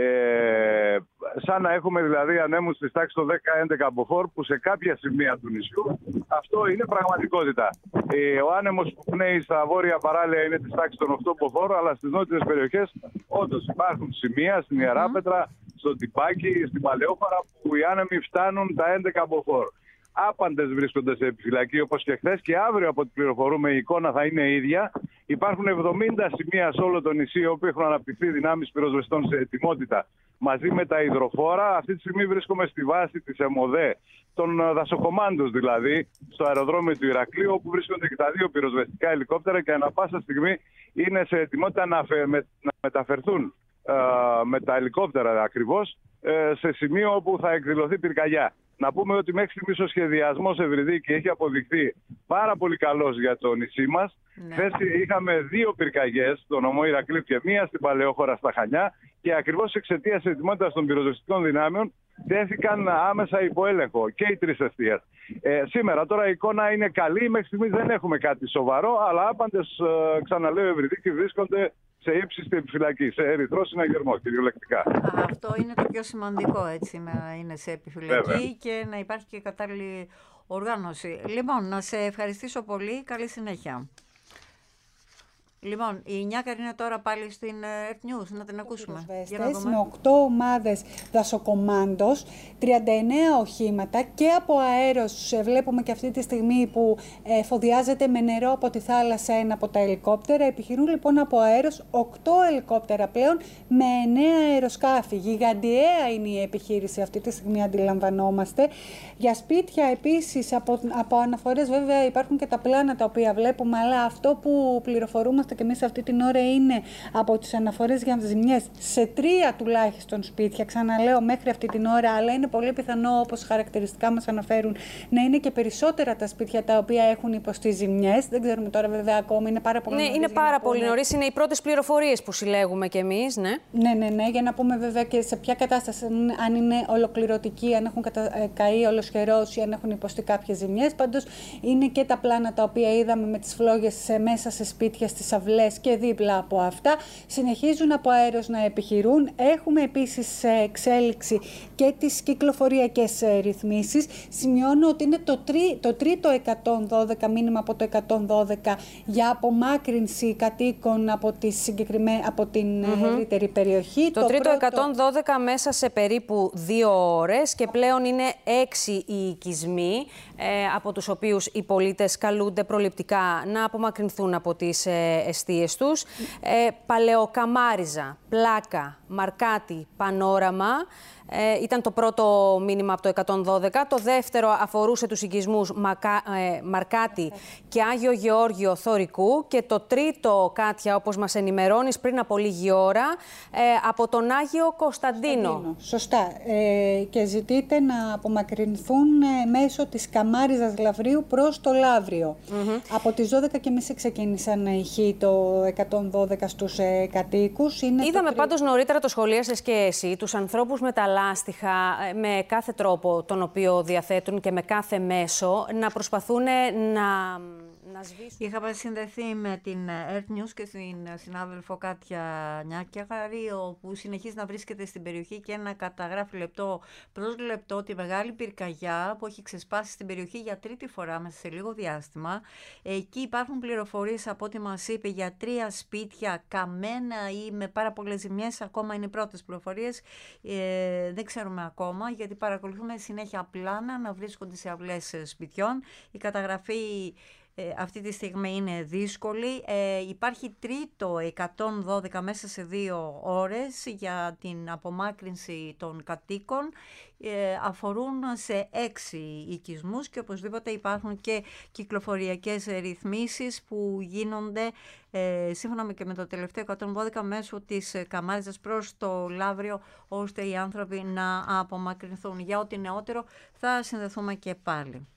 Ε, σαν να έχουμε δηλαδή ανέμους στις τάξεις των δέκα με έντεκα μποφόρ, που σε κάποια σημεία του νησιού αυτό είναι πραγματικότητα. Ε, ο άνεμος που πνέει στα βόρεια παράλια είναι της τάξης των οκτώ μποφόρ, αλλά στις νότιες περιοχές όντως υπάρχουν σημεία, στην Ιεράπετρα, στο Τυπάκι, στην Παλαιόχώρα, που οι άνεμοι φτάνουν τα έντεκα μποφόρ. Άπαντες βρίσκονται σε επιφυλακή, όπως και χθες, και αύριο, από ό,τι πληροφορούμε, η εικόνα θα είναι ίδια. Υπάρχουν εβδομήντα σημεία σε όλο το νησί όπου έχουν αναπτυχθεί δυνάμεις πυροσβεστών σε ετοιμότητα, μαζί με τα υδροφόρα. Αυτή τη στιγμή βρίσκομαι στη βάση της ΕΜΟΔΕ, των δασοκομάντων δηλαδή, στο αεροδρόμιο του Ηρακλείου, όπου βρίσκονται και τα δύο πυροσβεστικά ελικόπτερα και ανά πάσα στιγμή είναι σε ετοιμότητα να, φε... με... να μεταφερθούν ε, με τα ελικόπτερα ακριβώς ε, σε σημείο όπου θα εκδηλωθεί πυρκαγιά. Να πούμε ότι μέχρι στιγμής ο σχεδιασμός, Ευρυδίκη, έχει αποδειχθεί πάρα πολύ καλός για το νησί μας. Ναι. Χθες είχαμε δύο πυρκαγιές στο νομό Ηρακλείου και μία στην Παλαιόχώρα στα Χανιά, και ακριβώς εξαιτίας της ετοιμότητας των πυροσβεστικών δυνάμεων τέθηκαν άμεσα υπό έλεγχο και οι τρεις εστίες. Ε, σήμερα τώρα η εικόνα είναι καλή, μέχρι στιγμής δεν έχουμε κάτι σοβαρό, αλλά άπαντες, ε, ξαναλέω, Ευρυδίκη, βρίσκονται σε ύψιστη επιφυλακή, σε ερυθρό συναγερμό, κυριολεκτικά. Α, αυτό είναι το πιο σημαντικό, έτσι, να είναι σε επιφυλακή. Βέβαια. Και να υπάρχει και κατάλληλη οργάνωση. Λοιπόν, να σε ευχαριστήσω πολύ. Καλή συνέχεια. Λοιπόν, η Νιάκαρη είναι τώρα πάλι στην Earth News, να την ακούσουμε. Με οκτώ ομάδες δασοκομάντος, τριάντα εννέα οχήματα και από αέρος. Βλέπουμε και αυτή τη στιγμή που ε, φοδιάζεται με νερό από τη θάλασσα ένα από τα ελικόπτερα. Επιχειρούν λοιπόν από αέρος οκτώ ελικόπτερα πλέον με εννέα αεροσκάφη. Γιγαντιαία είναι η επιχείρηση αυτή τη στιγμή, αντιλαμβανόμαστε. Για σπίτια επίσης, από, από αναφορές βέβαια υπάρχουν και τα πλάνα τα οποία βλέπουμε, αλλά αυτό που πληροφορούμε και εμείς αυτή την ώρα είναι από τις αναφορές για ζημιές σε τρία τουλάχιστον σπίτια, ξαναλέω μέχρι αυτή την ώρα, αλλά είναι πολύ πιθανό, όπως χαρακτηριστικά μας αναφέρουν, να είναι και περισσότερα τα σπίτια τα οποία έχουν υποστεί ζημιές. Δεν ξέρουμε τώρα βέβαια ακόμα, είναι πάρα πολύ ναι, νωρίς. Είναι πάρα πολύ νωρίς, είναι οι πρώτες πληροφορίες που συλλέγουμε κι εμείς, ναι. Ναι, ναι, ναι, για να πούμε βέβαια και σε ποια κατάσταση, αν είναι ολοκληρωτική, αν έχουν κατα... καεί ολοσχερώσει, αν έχουν υποστεί κάποιες ζημιές. Πάντως είναι και τα πλάνα τα οποία είδαμε με τις φλόγες μέσα σε σπίτια στις αυλές και δίπλα από αυτά. Συνεχίζουν από αέρος να επιχειρούν. Έχουμε επίσης εξέλιξη και τις κυκλοφοριακές ρυθμίσεις. Σημειώνω ότι είναι το, τρί, το τρίτο εκατόν δώδεκα μήνυμα από το εκατόν δώδεκα για απομάκρυνση κατοίκων από, τη συγκεκριμέ... από την mm-hmm. ευρύτερη περιοχή. Το, το τρίτο πρώτο... εκατόν δώδεκα μέσα σε περίπου δύο ώρες και πλέον είναι έξι οι οικισμοί ε, από τους οποίους οι πολίτες καλούνται προληπτικά να απομακρυνθούν από τις ε, εστίες τους. Ε, Παλαιοκαμάριζα, Πλάκα, Μαρκάτη, Πανόραμα. Ε, ήταν το πρώτο μήνυμα από το εκατόν δώδεκα. Το δεύτερο αφορούσε τους οικισμούς Μακα, ε, Μαρκάτη και Άγιο Γεώργιο Θωρικού. Και το τρίτο, Κάτια, όπως μας ενημερώνεις πριν από λίγη ώρα, ε, από τον Άγιο Κωνσταντίνο. Κωνσταντίνο. Σωστά. Ε, και ζητείτε να απομακρυνθούν ε, μέσω της Καμάριζας Λαυρίου προς το Λαύριο. Mm-hmm. Από τις δώδεκα και μισή ξεκίνησαν να ηχεί το εκατόν δώδεκα στους ε, κατοίκους. Είναι Είδαμε το... πάντως νωρίτερα, το σχολίασες και εσύ, τους ανθρώπους με τα λάστιχα, με κάθε τρόπο τον οποίο διαθέτουν και με κάθε μέσο, να προσπαθούν να, να σβήσουν. Είχαμε συνδεθεί με την Earth News και την συνάδελφο Κάτια Νιάκαρη, που συνεχίζει να βρίσκεται στην περιοχή και να καταγράφει λεπτό προς λεπτό τη μεγάλη πυρκαγιά που έχει ξεσπάσει στην περιοχή για τρίτη φορά μέσα σε λίγο διάστημα. Εκεί υπάρχουν πληροφορίες από ό,τι μας είπε για τρία σπίτια καμένα ή με πάρα πολλές ζημιές. Ακόμα είναι οι πρώτες πληροφορίες. Ε, δεν ξέρουμε ακόμα, γιατί παρακολουθούμε συνέχεια πλάνα να βρίσκονται σε αυλές σπιτιών. Η καταγραφή ε, αυτή τη στιγμή είναι δύσκολη. Ε, υπάρχει τρίτο εκατόν δώδεκα μέσα σε δύο ώρες για την απομάκρυνση των κατοίκων. Ε, αφορούν σε έξι οικισμούς και οπωσδήποτε υπάρχουν και κυκλοφοριακές ρυθμίσεις που γίνονται ε, σύμφωνα και με το τελευταίο εκατόν δώδεκα μέσω της Καμάριζας προς το Λαύριο, ώστε οι άνθρωποι να απομακρυνθούν. Για ό,τι νεότερο θα συνδεθούμε και πάλι.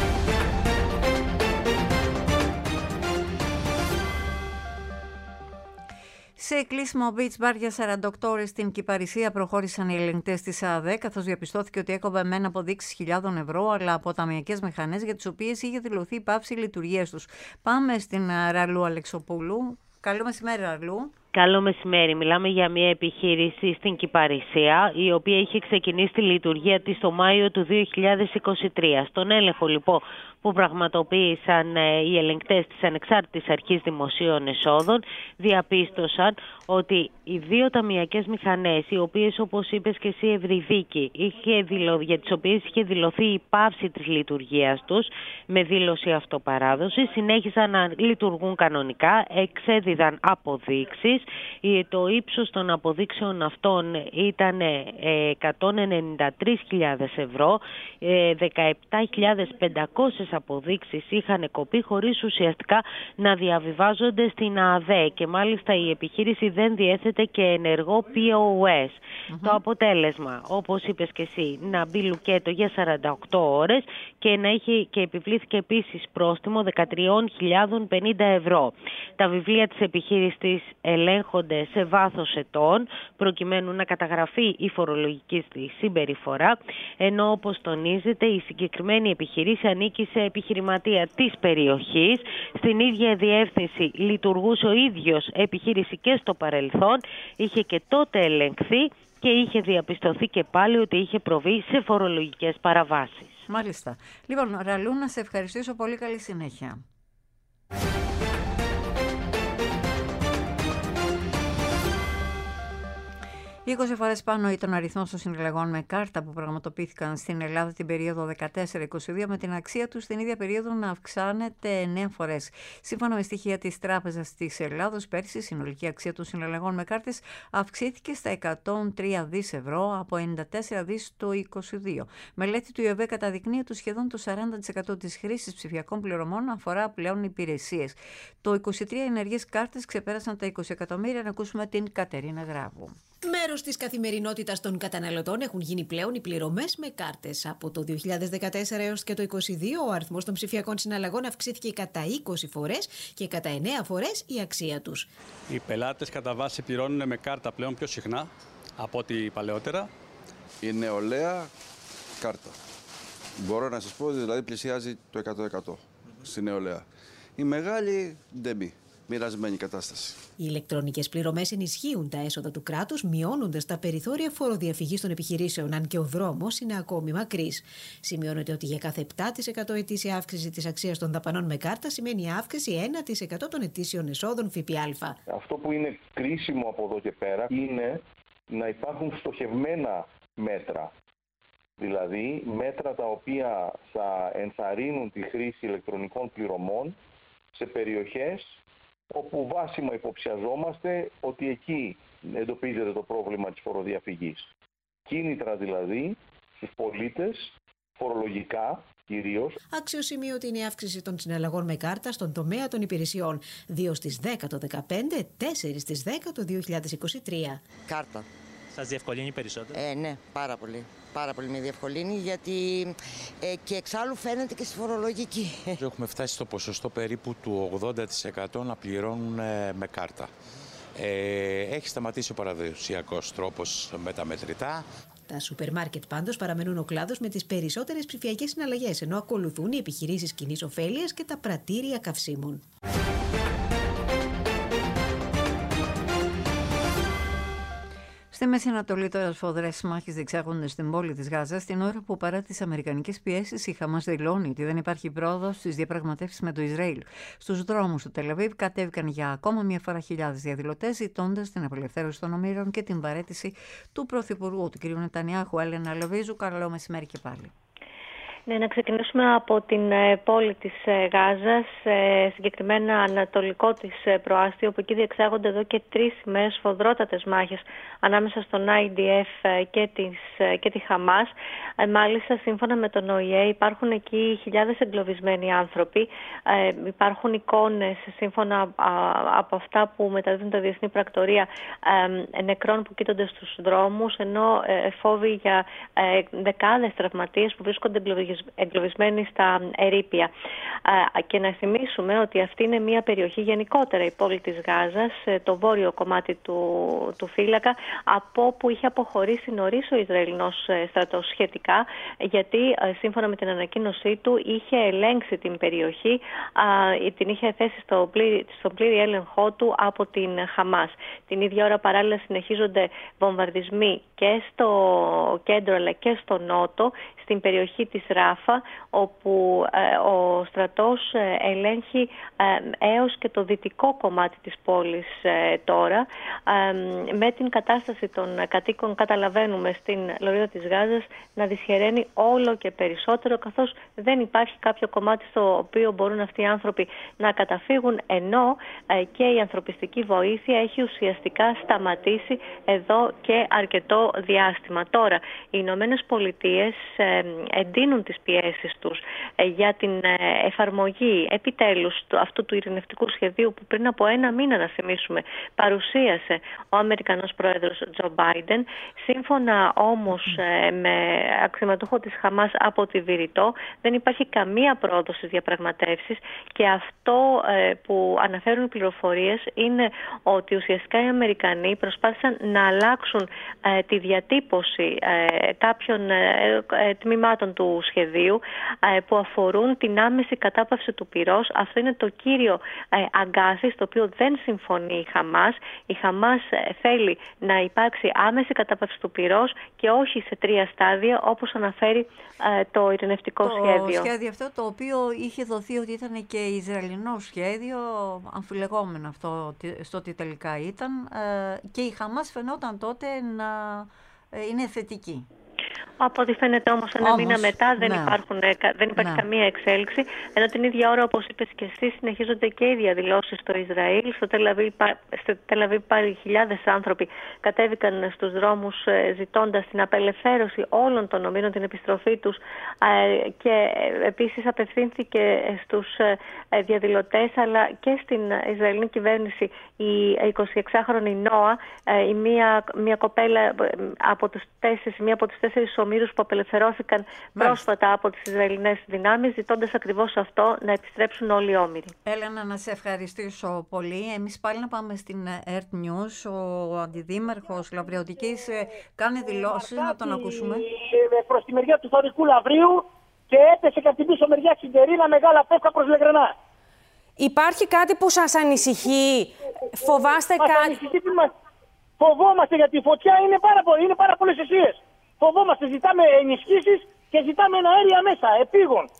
Σε κλείσιμο beach bar για σαράντα οκτώ ώρες στην Κυπαρισία προχώρησαν οι ελεγκτές της ΑΔΕ, καθώς διαπιστώθηκε ότι έκοβε μεν αποδείξεις χιλιάδων ευρώ, αλλά από ταμιακές μηχανές για τις οποίες είχε δηλωθεί η πάυση λειτουργίας τους. Πάμε στην Ραλού Αλεξοπούλου. Καλό μεσημέρι, Ραλού. Καλό μεσημέρι. Μιλάμε για μια επιχείρηση στην Κυπαρισία, η οποία είχε ξεκινήσει τη λειτουργία της το Μάιο του δύο χιλιάδες είκοσι τρία. Στον έλεγχο λοιπόν που πραγματοποίησαν οι ελεγκτές της Ανεξάρτητης Αρχής Δημοσίων Εσόδων, διαπίστωσαν ότι οι δύο ταμιακές μηχανές, οι οποίες, όπως είπες και εσύ, Ευρυδίκη, είχε δηλω... για τις οποίες είχε δηλωθεί η πάυση της λειτουργίας τους με δήλωση αυτοπαράδοση, συνέχισαν να λειτουργούν κανονικά, εξέδιδαν αποδείξεις. Το ύψος των αποδείξεων αυτών ήταν εκατόν ενενήντα τρεις χιλιάδες ευρώ, δεκαεπτά χιλιάδες πεντακόσιες αποδείξεις είχαν κοπεί χωρίς ουσιαστικά να διαβιβάζονται στην ΑΔΕ, και μάλιστα η επιχείρηση δεν διέθετε και ενεργό πι ο ες. Mm-hmm. Το αποτέλεσμα, όπως είπες και εσύ, να μπει λουκέτο για σαράντα οκτώ ώρες και να είχε και επιβλήθηκε επίσης πρόστιμο δεκατρείς χιλιάδες πενήντα ευρώ. Τα βιβλία της επιχείρησης ελέγχονται σε βάθος ετών, προκειμένου να καταγραφεί η φορολογική συμπεριφορά, ενώ όπως τονίζεται η συγκεκριμένη επιχειρήση ανήκει σε επιχειρηματία της περιοχής. Στην ίδια διεύθυνση λειτουργούσε ο ίδιος επιχείρηση και στο παρελθόν, είχε και τότε ελεγχθεί και είχε διαπιστωθεί και πάλι ότι είχε προβεί σε φορολογικές παραβάσεις. Μάλιστα. Λοιπόν, Ραλού, να σε ευχαριστήσω πολύ. Καλή συνέχεια. είκοσι φορές πάνω ήταν ο αριθμός των συναλλαγών με κάρτα που πραγματοποιήθηκαν στην Ελλάδα την περίοδο δεκατέσσερα είκοσι δύο, με την αξία τους στην ίδια περίοδο να αυξάνεται εννέα φορές. Σύμφωνα με στοιχεία της Τράπεζας της Ελλάδος, πέρσι η συνολική αξία των συναλλαγών με κάρτες αυξήθηκε στα εκατόν τρία δις ευρώ από ενενήντα τέσσερα δις το είκοσι δύο. Μελέτη του ΙΟΒΕ καταδεικνύει ότι σχεδόν το σαράντα τοις εκατό της χρήσης ψηφιακών πληρωμών αφορά πλέον υπηρεσίες. Το είκοσι τρία ενεργές κάρτες ξεπέρασαν τα είκοσι εκατομμύρια. Να ακούσουμε την Κατερίνα Γράβου. Μέρος της καθημερινότητας των καταναλωτών έχουν γίνει πλέον οι πληρωμές με κάρτες. Από το δύο χιλιάδες δεκατέσσερα έως και το είκοσι δύο, ο αριθμός των ψηφιακών συναλλαγών αυξήθηκε κατά είκοσι φορές και κατά εννέα φορές η αξία τους. Οι πελάτες κατά βάση πληρώνουν με κάρτα πλέον πιο συχνά από ό,τι παλαιότερα. Η νεολαία κάρτα. Μπορώ να σας πω ότι δηλαδή πλησιάζει το εκατό τοις εκατό στη νεολαία. Η μεγάλη ντεμπή. Μοιρασμένη κατάσταση. Οι ηλεκτρονικές πληρωμές ενισχύουν τα έσοδα του κράτους, μειώνοντας τα περιθώρια φοροδιαφυγής των επιχειρήσεων, αν και ο δρόμος είναι ακόμη μακρύς. Σημειώνεται ότι για κάθε επτά τοις εκατό ετήσια αύξηση της αξίας των δαπανών με κάρτα σημαίνει αύξηση ένα τοις εκατό των ετήσιων εσόδων ΦΠΑ. Αυτό που είναι κρίσιμο από εδώ και πέρα είναι να υπάρχουν στοχευμένα μέτρα. Δηλαδή μέτρα τα οποία θα ενθαρρύνουν τη χρήση ηλεκτρονικών πληρωμών σε περιοχές όπου βάσιμα υποψιαζόμαστε ότι εκεί εντοπίζεται το πρόβλημα της φοροδιαφυγής. Κίνητρα δηλαδή στους πολίτες, φορολογικά κυρίως. Αξιοσημείωτη είναι η αύξηση των συναλλαγών με κάρτα στον τομέα των υπηρεσιών. δύο στις δέκα το δύο χιλιάδες δεκαπέντε, τέσσερα στις δέκα το δύο χιλιάδες είκοσι τρία. Κάρτα. Σας διευκολύνει περισσότερο? Ε, ναι, πάρα πολύ. Πάρα πολύ με διευκολύνει, γιατί ε, και εξάλλου φαίνεται και στη φορολογική. Έχουμε φτάσει στο ποσοστό περίπου του ογδόντα τοις εκατό να πληρώνουν ε, με κάρτα. Ε, έχει σταματήσει ο παραδοσιακός τρόπος με τα μετρητά. Τα σούπερ μάρκετ πάντως παραμένουν ο κλάδος με τις περισσότερες ψηφιακές συναλλαγές, ενώ ακολουθούν οι επιχειρήσεις κοινής ωφέλειας και τα πρατήρια καυσίμων. Στη Μέση Ανατολή, τώρα σφοδρές μάχες διεξάγονται στην πόλη της Γάζας, την ώρα που παρά τις αμερικανικές πιέσεις η Χαμάς δηλώνει ότι δεν υπάρχει πρόοδος στις διαπραγματεύσεις με το Ισραήλ. Στους δρόμους του Τελ Αβίβ κατέβηκαν για ακόμα μια φορά χιλιάδες διαδηλωτές, ζητώντας την απελευθέρωση των ομήρων και την παραίτηση του Πρωθυπουργού, του κ. Νετανιάχου. Έλενα Λοβίζου, καλό μεσημέρι και πάλι. Ναι, να ξεκινήσουμε από την πόλη της Γάζας, συγκεκριμένα ανατολικό της προάστιο, όπου εκεί διεξάγονται εδώ και τρεις ημέρες σφοδρότατες μάχες ανάμεσα στον άι ντι εφ και, της, και τη Χαμάς. Μάλιστα, σύμφωνα με τον Ο Η Ε, υπάρχουν εκεί χιλιάδες εγκλωβισμένοι άνθρωποι. Υπάρχουν εικόνες, σύμφωνα από αυτά που μεταδίδουν τα διεθνή πρακτορία, νεκρών που κοίτονται στους δρόμους, ενώ φόβοι για δεκάδες τραυματίες που βρίσκονται εγκλωβισμένοι στα ερείπια. Και να θυμίσουμε ότι αυτή είναι μια περιοχή, γενικότερα η πόλη της Γάζας, το βόρειο κομμάτι του, του φύλακα, από όπου είχε αποχωρήσει νωρίς ο Ισραηλινός στρατός σχετικά, γιατί σύμφωνα με την ανακοίνωσή του είχε ελέγξει την περιοχή, την είχε θέσει στο πλήρη, στον πλήρη έλεγχό του από την Χαμάς. Την ίδια ώρα παράλληλα συνεχίζονται βομβαρδισμοί και στο κέντρο αλλά και στο νότο, στην περιοχή της Ράφα, όπου ε, ο στρατός ε, ελέγχει ε, έως και το δυτικό κομμάτι της πόλης ε, τώρα. Ε, με την κατάσταση των κατοίκων καταλαβαίνουμε στην λωρίδα της Γάζας να δυσχεραίνει όλο και περισσότερο, καθώς δεν υπάρχει κάποιο κομμάτι στο οποίο μπορούν αυτοί οι άνθρωποι να καταφύγουν, ενώ ε, και η ανθρωπιστική βοήθεια έχει ουσιαστικά σταματήσει εδώ και αρκετό διάστημα. Τώρα, οι Ηνωμένες Πολιτείες ε, εντείνουν τις πιέσεις τους για την εφαρμογή επιτέλους αυτού του ειρηνευτικού σχεδίου που πριν από ένα μήνα, να θυμίσουμε, παρουσίασε ο Αμερικανός πρόεδρος Τζο Μπάιντεν. Σύμφωνα όμως με αξιωματούχο της Χαμάς από τη Βηρητό, δεν υπάρχει καμία πρόοδος στις διαπραγματεύσεις, και αυτό που αναφέρουν οι πληροφορίες είναι ότι ουσιαστικά οι Αμερικανοί προσπάθησαν να αλλάξουν τη διατύπωση κάποιων τμήματων του σχεδίου που αφορούν την άμεση κατάπαυση του πυρός. Αυτό είναι το κύριο αγκάθι στο οποίο δεν συμφωνεί η Χαμάς. Η Χαμάς θέλει να υπάρξει άμεση κατάπαυση του πυρός και όχι σε τρία στάδια, όπως αναφέρει το ειρηνευτικό το σχέδιο. Το σχέδιο αυτό, το οποίο είχε δοθεί ότι ήταν και Ισραηλινό σχέδιο, αμφιλεγόμενο αυτό στο ότι τελικά ήταν, και η Χαμάς φαινόταν τότε να είναι θετική. Από ό,τι φαίνεται όμως ένα όμως, μήνα μετά δεν, ναι. υπάρχουν, δεν υπάρχει ναι. καμία εξέλιξη, ενώ την ίδια ώρα, όπως είπες και εσύ, συνεχίζονται και οι διαδηλώσεις στο Ισραήλ. Στο Τελ-Αβίβ πάλι χιλιάδες άνθρωποι κατέβηκαν στους δρόμους ζητώντας την απελευθέρωση όλων των ομήρων, την επιστροφή τους, και επίσης απευθύνθηκε στους διαδηλωτές αλλά και στην Ισραηλινή κυβέρνηση η εικοσιεξάχρονη Νόα, η μία, μία κοπέλα από τους τέσσερις, μία από τους τέσσερις ομήρους που απελευθερώθηκαν Μάλιστα. πρόσφατα από τις Ισραηλινές δυνάμεις, ζητώντας ακριβώς αυτό, να επιστρέψουν όλοι οι όμηροι. Έλενα, να σε ευχαριστήσω πολύ. Εμείς πάλι να πάμε στην Earth News. Ο αντιδήμαρχος Λαβριωτικής κάνει δηλώσεις, να τον ακούσουμε. Προς τη μεριά του Θωρικού Λαβρίου και έπεσε κατά την πίσω μεριά Ξιντερίνα, μεγάλα πέφκα προς Λεγρενά. Υπάρχει κάτι που σας ανησυχεί? Φοβάστε κάτι? Φοβόμαστε, γιατί η φωτιά είναι πάρα, είναι πάρα πολλές αιστείες. Φοβόμαστε, ζητάμε ενισχύσεις και ζητάμε ένα αέρια μέσα, επίγον.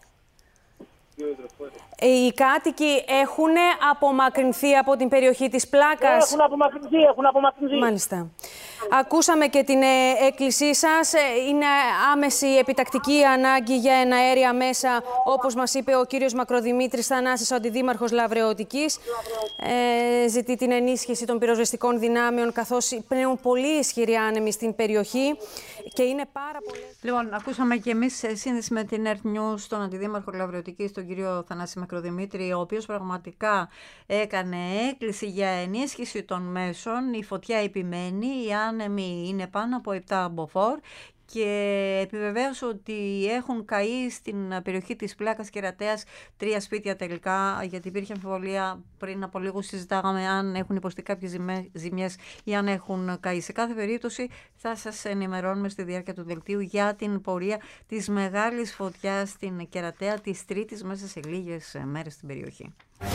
Οι κάτοικοι έχουν απομακρυνθεί από την περιοχή της Πλάκας? Έχουν απομακρυνθεί, έχουν απομακρυνθεί. Μάλιστα. Ακούσαμε και την έκκλησή σας. Είναι άμεση επιτακτική ανάγκη για ένα αέρια μέσα, όπως μας είπε ο κύριος Μακροδημήτρης Θανάσης, ο αντιδήμαρχος Λαβρεωτικής. Ε, ζητεί την ενίσχυση των πυροσβεστικών δυνάμεων, καθώς πνέουν πολύ ισχυροί άνεμοι στην περιοχή και είναι πάρα πολλές... Λοιπόν, ακούσαμε και εμείς σε σύνδεση με την Earth News τον αντιδήμαρχο Λαβρεωτικής, τον κύριο Θανάση Μακροδημήτρη, ο οποίος πραγματικά έκανε έκκληση για ενίσχυση των μέσων. Η φωτιά επιμένει, οι άνεμοι είναι πάνω από επτά μποφόρ, και επιβεβαίωσε ότι έχουν καεί στην περιοχή της Πλάκας και Ρατέας τρία σπίτια τελικά, γιατί υπήρχε αμφιβολία πριν από λίγο, συζητάγαμε αν έχουν υποστεί κάποιες ζημιές ή αν έχουν καεί. Σε κάθε περίπτωση θα σας ενημερώνουμε στη διάρκεια του δελτίου για την πορεία της μεγάλης φωτιάς στην Κερατέα της Τρίτης μέσα σε λίγες μέρες στην περιοχή.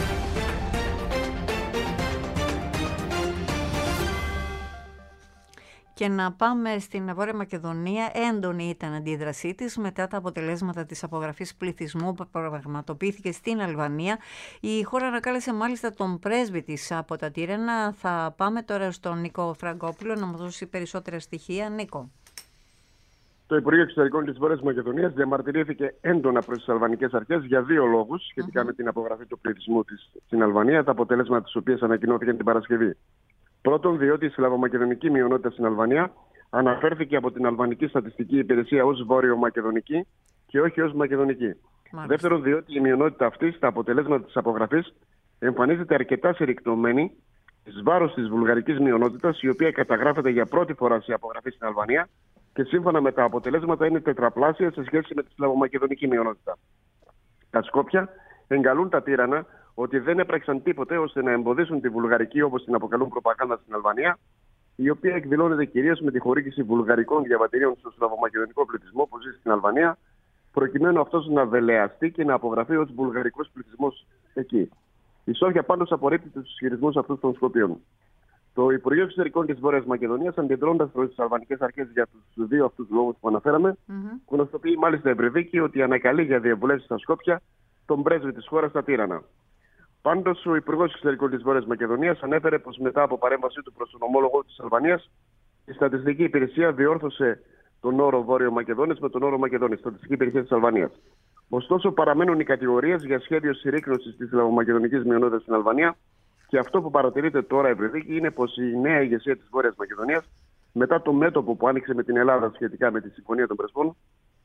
Και να πάμε στην Βόρεια Μακεδονία. Έντονη ήταν η αντίδρασή της μετά τα αποτελέσματα της απογραφής πληθυσμού που πραγματοποιήθηκε στην Αλβανία. Η χώρα ανακάλεσε μάλιστα τον πρέσβη της από τα Τύρανα. Θα πάμε τώρα στον Νίκο Φραγκόπουλο να μας δώσει περισσότερα στοιχεία. Νίκο. Το Υπουργείο Εξωτερικών της Βόρειας Μακεδονίας διαμαρτυρήθηκε έντονα προς τις αλβανικές αρχές για δύο λόγους σχετικά mm-hmm. με την απογραφή του πληθυσμού της στην Αλβανία, τα αποτελέσματα της οποίας ανακοινώθηκαν την Παρασκευή. Πρώτον, διότι η σλαβομακεδονική μειονότητα στην Αλβανία αναφέρθηκε από την Αλβανική Στατιστική Υπηρεσία ως Βόρειο-Μακεδονική και όχι ως Μακεδονική. Μάλιστα. Δεύτερον, διότι η μειονότητα αυτή στα αποτελέσματα της απογραφής εμφανίζεται αρκετά συρρυκνωμένη εις βάρος της βουλγαρικής μειονότητας, η οποία καταγράφεται για πρώτη φορά σε απογραφή στην Αλβανία και σύμφωνα με τα αποτελέσματα είναι τετραπλάσια σε σχέση με τη σλαβομακεδονική μειονότητα. Τα Σκόπια εγκαλούν τα Τύρανα ότι δεν έπραξαν τίποτε ώστε να εμποδίσουν τη βουλγαρική, όπως την αποκαλούν, προπαγάνδα στην Αλβανία, η οποία εκδηλώνεται κυρίως με τη χορήγηση βουλγαρικών διαβατηρίων στον σλαβομακεδονικό πληθυσμό που ζει στην Αλβανία, προκειμένου αυτός να δελεαστεί και να απογραφεί ως βουλγαρικός πληθυσμός εκεί. Η Σόφια πάντως απορρίπτει τους ισχυρισμούς αυτούς των Σκοπίων. Το Υπουργείο Εξωτερικών της Βόρειας Μακεδονίας, αντιδρώντας προς τις αλβανικές αρχές για τους δύο αυτούς λόγους που αναφέραμε, mm-hmm. γνωστοποιεί μάλιστα ευρυδίκη ότι ανακαλεί για διαβουλεύσεις στα Σκόπια τον πρέσβη της χώρας στα Τύρανα. Πάντως, ο Υπουργός Εξωτερικών της Βόρειας Μακεδονίας ανέφερε πως μετά από παρέμβασή του προς τον ομόλογο της Αλβανίας, η Στατιστική Υπηρεσία διόρθωσε τον όρο Βόρειο Μακεδόνης με τον όρο Μακεδόνης, Στατιστική Υπηρεσία της Αλβανίας. Ωστόσο, παραμένουν οι κατηγορίες για σχέδιο συρρίκνωσης της λαβομακεδονικής μειονότητας στην Αλβανία, και αυτό που παρατηρείται τώρα ευρυδίκη είναι πως η νέα ηγεσία της Βόρειας Μακεδονίας, μετά το μέτωπο που άνοιξε με την Ελλάδα σχετικά με τη Συμφωνία των Πρεσπών,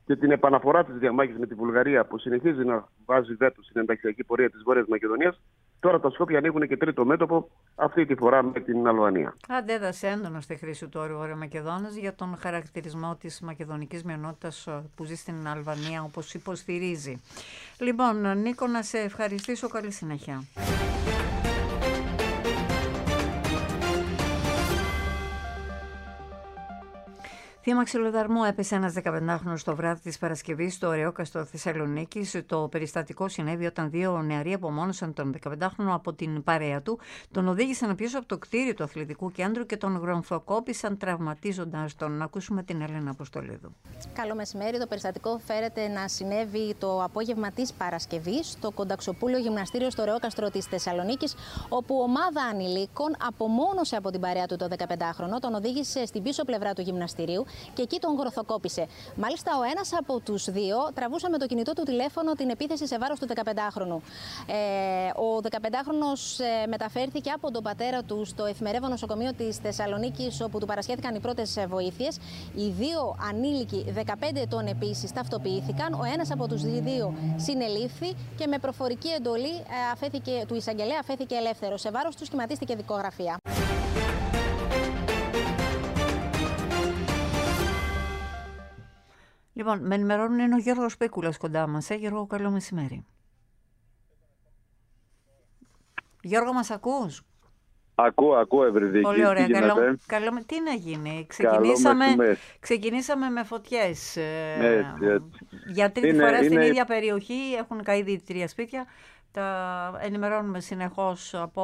και την επαναφορά της διαμάχης με τη Βουλγαρία, που συνεχίζει να βάζει βέτο στην ενταξιακή πορεία της Βόρειας Μακεδονίας, τώρα τα Σκόπια ανοίγουν και τρίτο μέτωπο, αυτή τη φορά με την Αλβανία. Αντέδρασε έντονα στη χρήση του όρου Βόρεια Μακεδόνας για τον χαρακτηρισμό της μακεδονικής μειονότητας που ζει στην Αλβανία, όπως υποστηρίζει. Λοιπόν, Νίκο, να σε ευχαριστήσω. Καλή συνέχεια. Θύμα ξυλοδαρμού έπεσε ένας δεκαπεντάχρονος το βράδυ της Παρασκευής στο Ωρεόκαστρο Θεσσαλονίκης. Το περιστατικό συνέβη όταν δύο νεαροί απομόνωσαν τον δεκαπεντάχρονο από την παρέα του, τον οδήγησαν πίσω από το κτίριο του αθλητικού κέντρου και τον γρονθοκόπησαν τραυματίζοντας τον. Να ακούσουμε την Έλενα Αποστολίδου. Καλό μεσημέρι. Το περιστατικό φέρεται να συνέβη το απόγευμα της Παρασκευής στο Κονταξοπούλιο Γυμναστήριο στο Ωρεόκαστρο της Θεσσαλονίκης, όπου ομάδα ανηλίκων απομόνωσε από την παρέα του το δεκαπεντάχρονο, τον οδήγησε στην πίσω πλευρά του γυμναστηρίου και εκεί τον γροθοκόπησε. Μάλιστα, ο ένας από τους δύο τραβούσε με το κινητό του τηλέφωνο την επίθεση σε βάρος του δεκαπεντάχρονου. Ε, ο δεκαπεντάχρονος ε, μεταφέρθηκε από τον πατέρα του στο εφημερεύον νοσοκομείο της Θεσσαλονίκης, όπου του παρασχέθηκαν οι πρώτες βοήθειες. Οι δύο ανήλικοι, δεκαπέντε ετών επίσης, ταυτοποιήθηκαν. Ο ένας από τους δύο συνελήφθη και με προφορική εντολή ε, αφέθηκε, του εισαγγελέα αφέθηκε ελεύθερο. Σε βάρος του σχηματίστηκε δικογραφία. Λοιπόν, με ενημερώνουν είναι ο Γιώργος Πίκουλας κοντά μας. Ε, Γιώργο, καλό μεσημέρι. Γιώργο, μας ακούς? Ακούω, ακούω, Ευρυδίκη. Πολύ ωραία. Καλό, καλό, τι να γίνει. Ξεκινήσαμε, ξεκινήσαμε με φωτιές. Έτσι, έτσι. Για τρίτη είναι, φορά είναι... στην ίδια περιοχή έχουν καεί ήδη τρία σπίτια. Τα ενημερώνουμε συνεχώς από,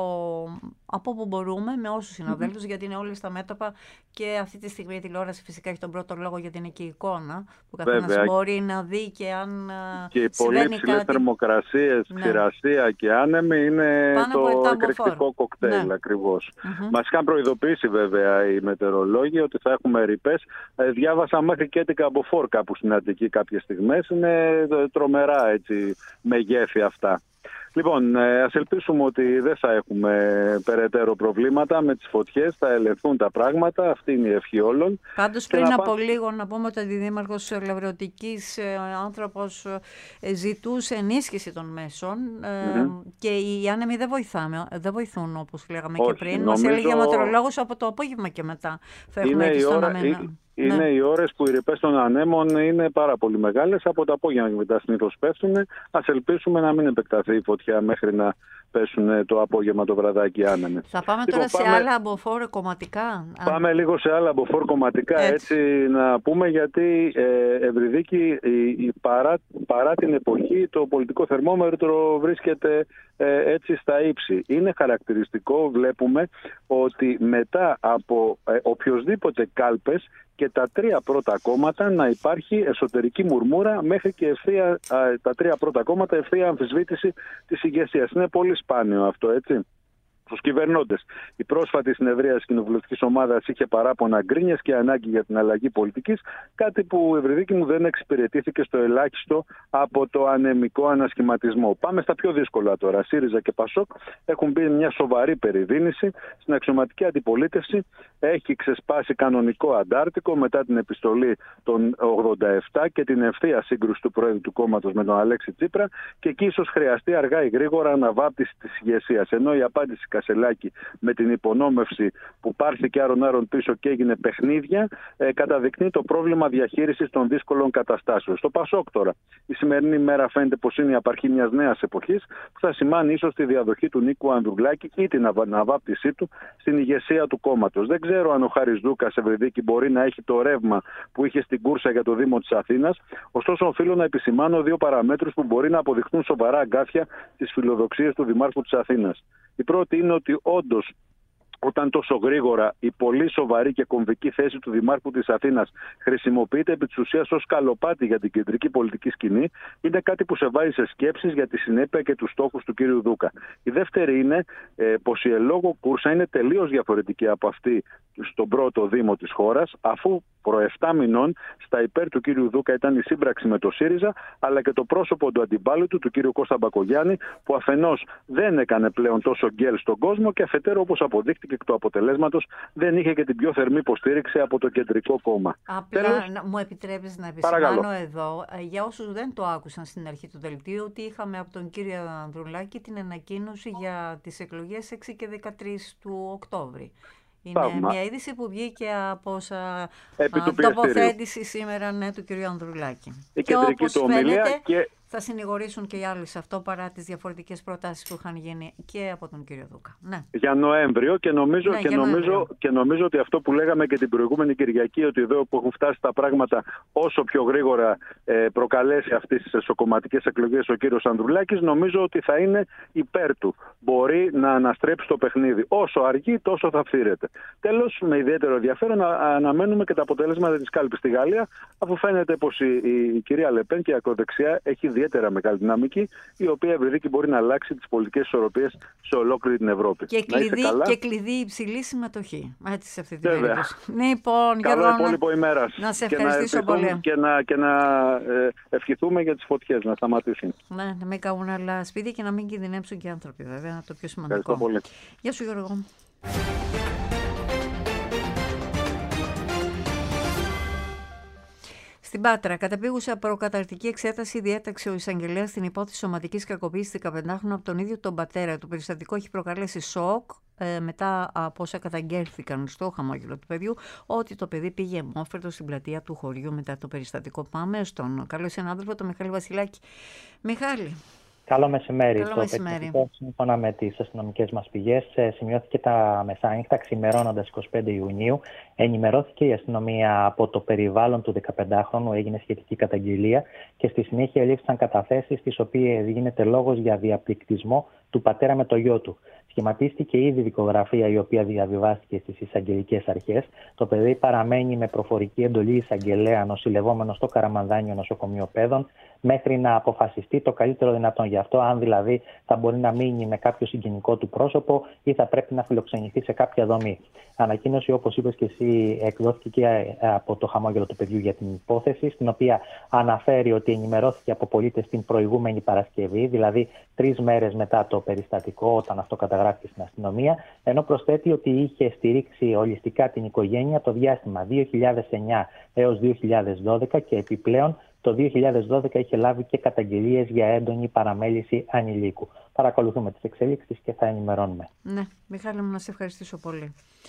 από όπου μπορούμε, με όσους συναδέλφους, mm-hmm. γιατί είναι όλοι στα μέτωπα και αυτή τη στιγμή η τηλεόραση φυσικά έχει τον πρώτο λόγο, γιατί είναι και η εικόνα που καθένας μπορεί να δει και αν και οι πολύ ψηλές κάτι... θερμοκρασίες, ναι. ξηρασία και άνεμοι είναι πάνω το εκρηκτικό κοκτέιλ, ναι. ακριβώς. Mm-hmm. Μας είχαν προειδοποιήσει βέβαια οι μετεωρολόγοι ότι θα έχουμε ρηπές. Ε, διάβασα μέχρι και έντεκα από φορ κάπου στην Αττική κάποιες στιγμές. Είναι τρομερά έτσι μεγέθη αυτά. Λοιπόν, ας ελπίσουμε ότι δεν θα έχουμε περαιτέρω προβλήματα με τις φωτιές, θα ελευθούν τα πράγματα, αυτή είναι η ευχή όλων. Πάντως πριν από πά... λίγο να πούμε ότι ο Αντιδήμαρχος Λαβρεωτικής άνθρωπος ζητούσε ενίσχυση των μέσων mm-hmm. και οι άνεμοι δεν, βοηθάμε, δεν βοηθούν όπως λέγαμε Όχι, και πριν. Νομίζω... Μας έλεγε ο ματρολόγος από το απόγευμα και μετά θα έχουμε έτσι στον αμένα. Είναι ναι. οι ώρες που οι ρηπές των ανέμων είναι πάρα πολύ μεγάλες. Από το απόγευμα και μετά συνήθως πέφτουν. Ας ελπίσουμε να μην επεκταθεί η φωτιά μέχρι να πέσουν το απόγευμα το βραδάκι άνεμοι. Θα πάμε λοιπόν, τώρα πάμε... σε άλλα αμποφόρ κομματικά. Πάμε λίγο σε άλλα αμποφόρ κομματικά, έτσι. έτσι να πούμε, γιατί ε, Ευρυδίκη, η, η, παρά, παρά την εποχή το πολιτικό θερμόμετρο βρίσκεται ε, έτσι στα ύψη. Είναι χαρακτηριστικό, βλέπουμε, ότι μετά από ε, οποιοσδήποτε κάλπες και τα τρία πρώτα κόμματα να υπάρχει εσωτερική μουρμούρα μέχρι και ευθεία, α, τα τρία πρώτα κόμματα ευθεία αμφισβήτηση της ηγεσίας. Είναι πολύ σπάνιο αυτό, έτσι. Στους κυβερνώντες. Η πρόσφατη συνεδρία της κοινοβουλευτικής ομάδας είχε παράπονα, γκρίνιες και ανάγκη για την αλλαγή πολιτικής, κάτι που, Ευρυδίκη μου, δεν εξυπηρετήθηκε στο ελάχιστο από το ανεμικό ανασχηματισμό. Πάμε στα πιο δύσκολα τώρα. ΣΥΡΙΖΑ και ΠΑΣΟΚ έχουν μπει μια σοβαρή περιδίνηση στην αξιωματική αντιπολίτευση. Έχει ξεσπάσει κανονικό αντάρτικο μετά την επιστολή των ογδόντα επτά και την ευθεία σύγκρουση του Πρόεδρου του κόμματος με τον Αλέξη Τσίπρα, και εκεί ίσως χρειαστεί αργά ή γρήγορα αναβάπτιση της ηγεσίας. Ενώ η απάντηση Κασελάκη με την υπονόμευση που πάρθηκε άρον-άρον πίσω και έγινε παιχνίδια, ε, καταδεικνύει το πρόβλημα διαχείρισης των δύσκολων καταστάσεων. Στο ΠΑΣΟΚ τώρα, η σημερινή μέρα φαίνεται πως είναι η απαρχή μιας νέας εποχής που θα σημάνει ίσως τη διαδοχή του Νίκου Ανδρουλάκη ή την αναβάπτισή του στην ηγεσία του κόμματος. Δεν ξέρω αν ο Χάρης Δούκας, Ευρυδίκη, μπορεί να έχει το ρεύμα που είχε στην κούρσα για το Δήμο της Αθήνας. Ωστόσο, οφείλω να επισημάνω δύο παραμέτρους που μπορεί να αποδειχθούν σοβαρά αγκάθια στις φιλοδοξίες του Δημάρχου της Αθήνας. Η πρώτη είναι ότι όντως, όταν τόσο γρήγορα η πολύ σοβαρή και κομβική θέση του Δημάρχου της Αθήνας χρησιμοποιείται επί της ουσίας ως σκαλοπάτι για την κεντρική πολιτική σκηνή, είναι κάτι που σε βάζει σε σκέψεις για τη συνέπεια και τους στόχους του κύριου Δούκα. Η δεύτερη είναι ε, πως η ελόγω κούρσα είναι τελείως διαφορετική από αυτή στον πρώτο Δήμο της χώρας, αφού προ επτά μηνών στα υπέρ του κύριου Δούκα ήταν η σύμπραξη με το ΣΥΡΙΖΑ, αλλά και το πρόσωπο του αντιπάλου του, του κύριου Κώστα Μπακογιάννη, που αφενός δεν έκανε πλέον τόσο γκέλ στον κόσμο και αφετέρου, όπως αποδείχτηκε εκ του αποτελέσματος, δεν είχε και την πιο θερμή υποστήριξη από το Κεντρικό Κόμμα. Απλά Τέλος, να, μου επιτρέπεις να επισημάνω εδώ, για όσους δεν το άκουσαν στην αρχή του δελτίου, ότι είχαμε από τον κύριο Ανδρουλάκη την ανακοίνωση για τις εκλογές έξι και δεκατρείς του Οκτώβρη. Είναι Ταύμα. Μια είδηση που βγήκε από όσα τοποθέτηση σήμερα ναι, του κ. Ανδρουλάκη. Η και όπως φαίνεται και... θα συνηγορήσουν και οι άλλοι σε αυτό παρά τις διαφορετικές προτάσεις που είχαν γίνει και από τον κ. Δούκα. Ναι. Για Νοέμβριο και, νομίζω, ναι, και, για νομίζω, Νοέμβριο. και νομίζω ότι αυτό που λέγαμε και την προηγούμενη Κυριακή, ότι εδώ που έχουν φτάσει τα πράγματα όσο πιο γρήγορα ε, προκαλέσει αυτές τις εσωκομματικές εκλογές ο κ. Ανδρουλάκης, νομίζω ότι θα είναι υπέρ του. Μπορεί να αναστρέψει το παιχνίδι. Όσο αργεί, τόσο θα φθήρεται. Τέλος, με ιδιαίτερο ενδιαφέρον να αναμένουμε και τα αποτελέσματα της κάλπης στη Γαλλία, αφού φαίνεται πως η, η, η κυρία Λεπέν και η ακροδεξιά έχει ιδιαίτερα μεγάλη δυναμική, η οποία ευρυδίκη μπορεί να αλλάξει τις πολιτικές ισορροπίες σε ολόκληρη την Ευρώπη. Και κλειδί, και κλειδί υψηλή συμμετοχή. Έτσι, σε αυτή την Βέβαια. περίπτωση. Λοιπόν, καλό υπόλοιπο ημέρας. Να σε ευχαριστήσω και να πολύ. Και να, και να ε, ευχηθούμε για τις φωτιές, να σταματήσουν. Ναι, να μην καούν άλλα σπίτια και να μην κινδυνεύσουν και άνθρωποι, βέβαια. Το πιο σημαντικό. Ευχαριστώ πολύ. Γεια σου, Γιώργο. Στην Πάτρα, κατεπίγουσα προκαταρκτική εξέταση διέταξε ο εισαγγελέας στην υπόθεση σωματικής κακοποίησης δεκαπεντάχρονου από τον ίδιο τον πατέρα. Το περιστατικό έχει προκαλέσει σοκ ε, μετά από όσα καταγγέλθηκαν στο χαμόγελο του παιδιού, ότι το παιδί πήγε αιμόφερτο στην πλατεία του χωριού μετά το περιστατικό. Πάμε στον καλό συνάδελφο, τον Μιχάλη Βασιλάκη. Μιχάλη. Καλό μεσημέρι. Καλό το μεσημέρι. Σύμφωνα με τις αστυνομικές μας πηγές, σημειώθηκε τα μεσάνυχτα, ξημερώνοντας εικοστή πέμπτη Ιουνίου. Ενημερώθηκε η αστυνομία από το περιβάλλον του δεκαπεντάχρονου, έγινε σχετική καταγγελία και στη συνέχεια ελήφθησαν καταθέσεις, στις οποίες γίνεται λόγος για διαπληκτισμό του πατέρα με το γιο του. Σχηματίστηκε ήδη δικογραφία η οποία διαβιβάστηκε στις εισαγγελικές αρχές. Το παιδί παραμένει με προφορική εντολή εισαγγελέα νοσηλευόμενο στο Καραμανδάνιο Νοσοκομείο Παιδών μέχρι να αποφασιστεί το καλύτερο δυνατόν. Γι' αυτό, αν δηλαδή θα μπορεί να μείνει με κάποιο συγγενικό του πρόσωπο ή θα πρέπει να φιλοξενηθεί σε κάποια δομή. Ανακοίνωση, όπως είπες και εσύ, εκδόθηκε και από το χαμόγελο του παιδιού για την υπόθεση, στην οποία αναφέρει ότι ενημερώθηκε από πολίτες την προηγούμενη Παρασκευή, δηλαδή τρεις μέρες μετά το περιστατικό, όταν αυτό καταγράφηκε στην αστυνομία, ενώ προσθέτει ότι είχε στηρίξει ολιστικά την οικογένεια το διάστημα δύο χιλιάδες εννιά έως δύο χιλιάδες δώδεκα και επιπλέον το δύο χιλιάδες δώδεκα είχε λάβει και καταγγελίες για έντονη παραμέληση ανηλίκου. Παρακολουθούμε τις εξελίξεις και θα ενημερώνουμε. Ναι, Μιχάλη μου, να σε ευχαριστήσω πολύ.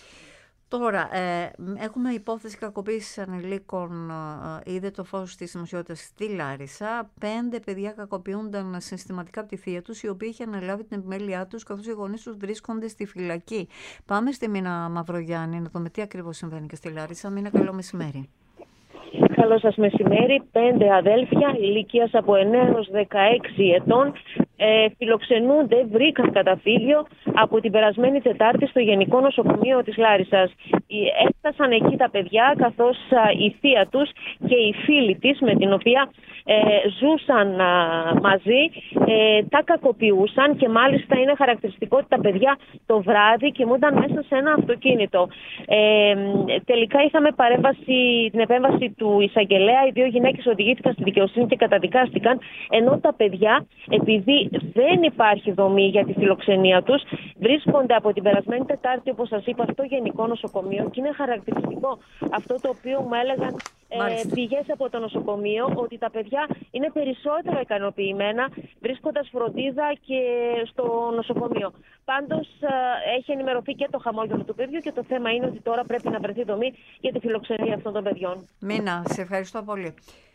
Τώρα, ε, έχουμε υπόθεση κακοποίησης ανηλίκων, ε, είδε το φως της δημοσιότητας στη Λάρισα. Πέντε παιδιά κακοποιούνταν συστηματικά από τη θεία τους, η οποία είχε αναλάβει την επιμέλειά τους, καθώς οι γονείς τους βρίσκονται στη φυλακή. Πάμε στη Μίνα Μαυρογιάννη να δούμε τι ακριβώς συμβαίνει και στη Λάρισα. Μίνα, καλό μεσημέρι. Καλό σας μεσημέρι. Πέντε αδέλφια ηλικίας από εννέα έως δεκαέξι ετών ε, φιλοξενούνται, βρήκαν καταφύγιο από την περασμένη Τετάρτη στο Γενικό Νοσοκομείο της Λάρισσας. Έφτασαν εκεί τα παιδιά, καθώς α, η θεία τους και οι φίλοι της, με την οποία ε, ζούσαν α, μαζί, ε, τα κακοποιούσαν και μάλιστα είναι χαρακτηριστικό ότι τα παιδιά το βράδυ κοιμούνταν μέσα σε ένα αυτοκίνητο. Ε, τελικά είχαμε παρέμβαση, την επέμβαση του εισαγγελέα. Οι δύο γυναίκες οδηγήθηκαν στη δικαιοσύνη και καταδικάστηκαν, ενώ τα παιδιά, επειδή δεν υπάρχει δομή για τη φιλοξενία τους, βρίσκονται από την περασμένη Τετάρτη, όπως σας είπα, στο Γενικό Νοσοκομείο, και είναι χαρακτηριστικό αυτό το οποίο μου έλεγαν ε, πηγές από το νοσοκομείο, ότι τα παιδιά είναι περισσότερο ικανοποιημένα βρίσκοντας φροντίδα και στο νοσοκομείο. Πάντως ε, έχει ενημερωθεί και το χαμόγελο του παιδιού και το θέμα είναι ότι τώρα πρέπει να βρεθεί δομή για τη φιλοξενία αυτών των παιδιών. Μίνα, σε ευχαριστώ πολύ.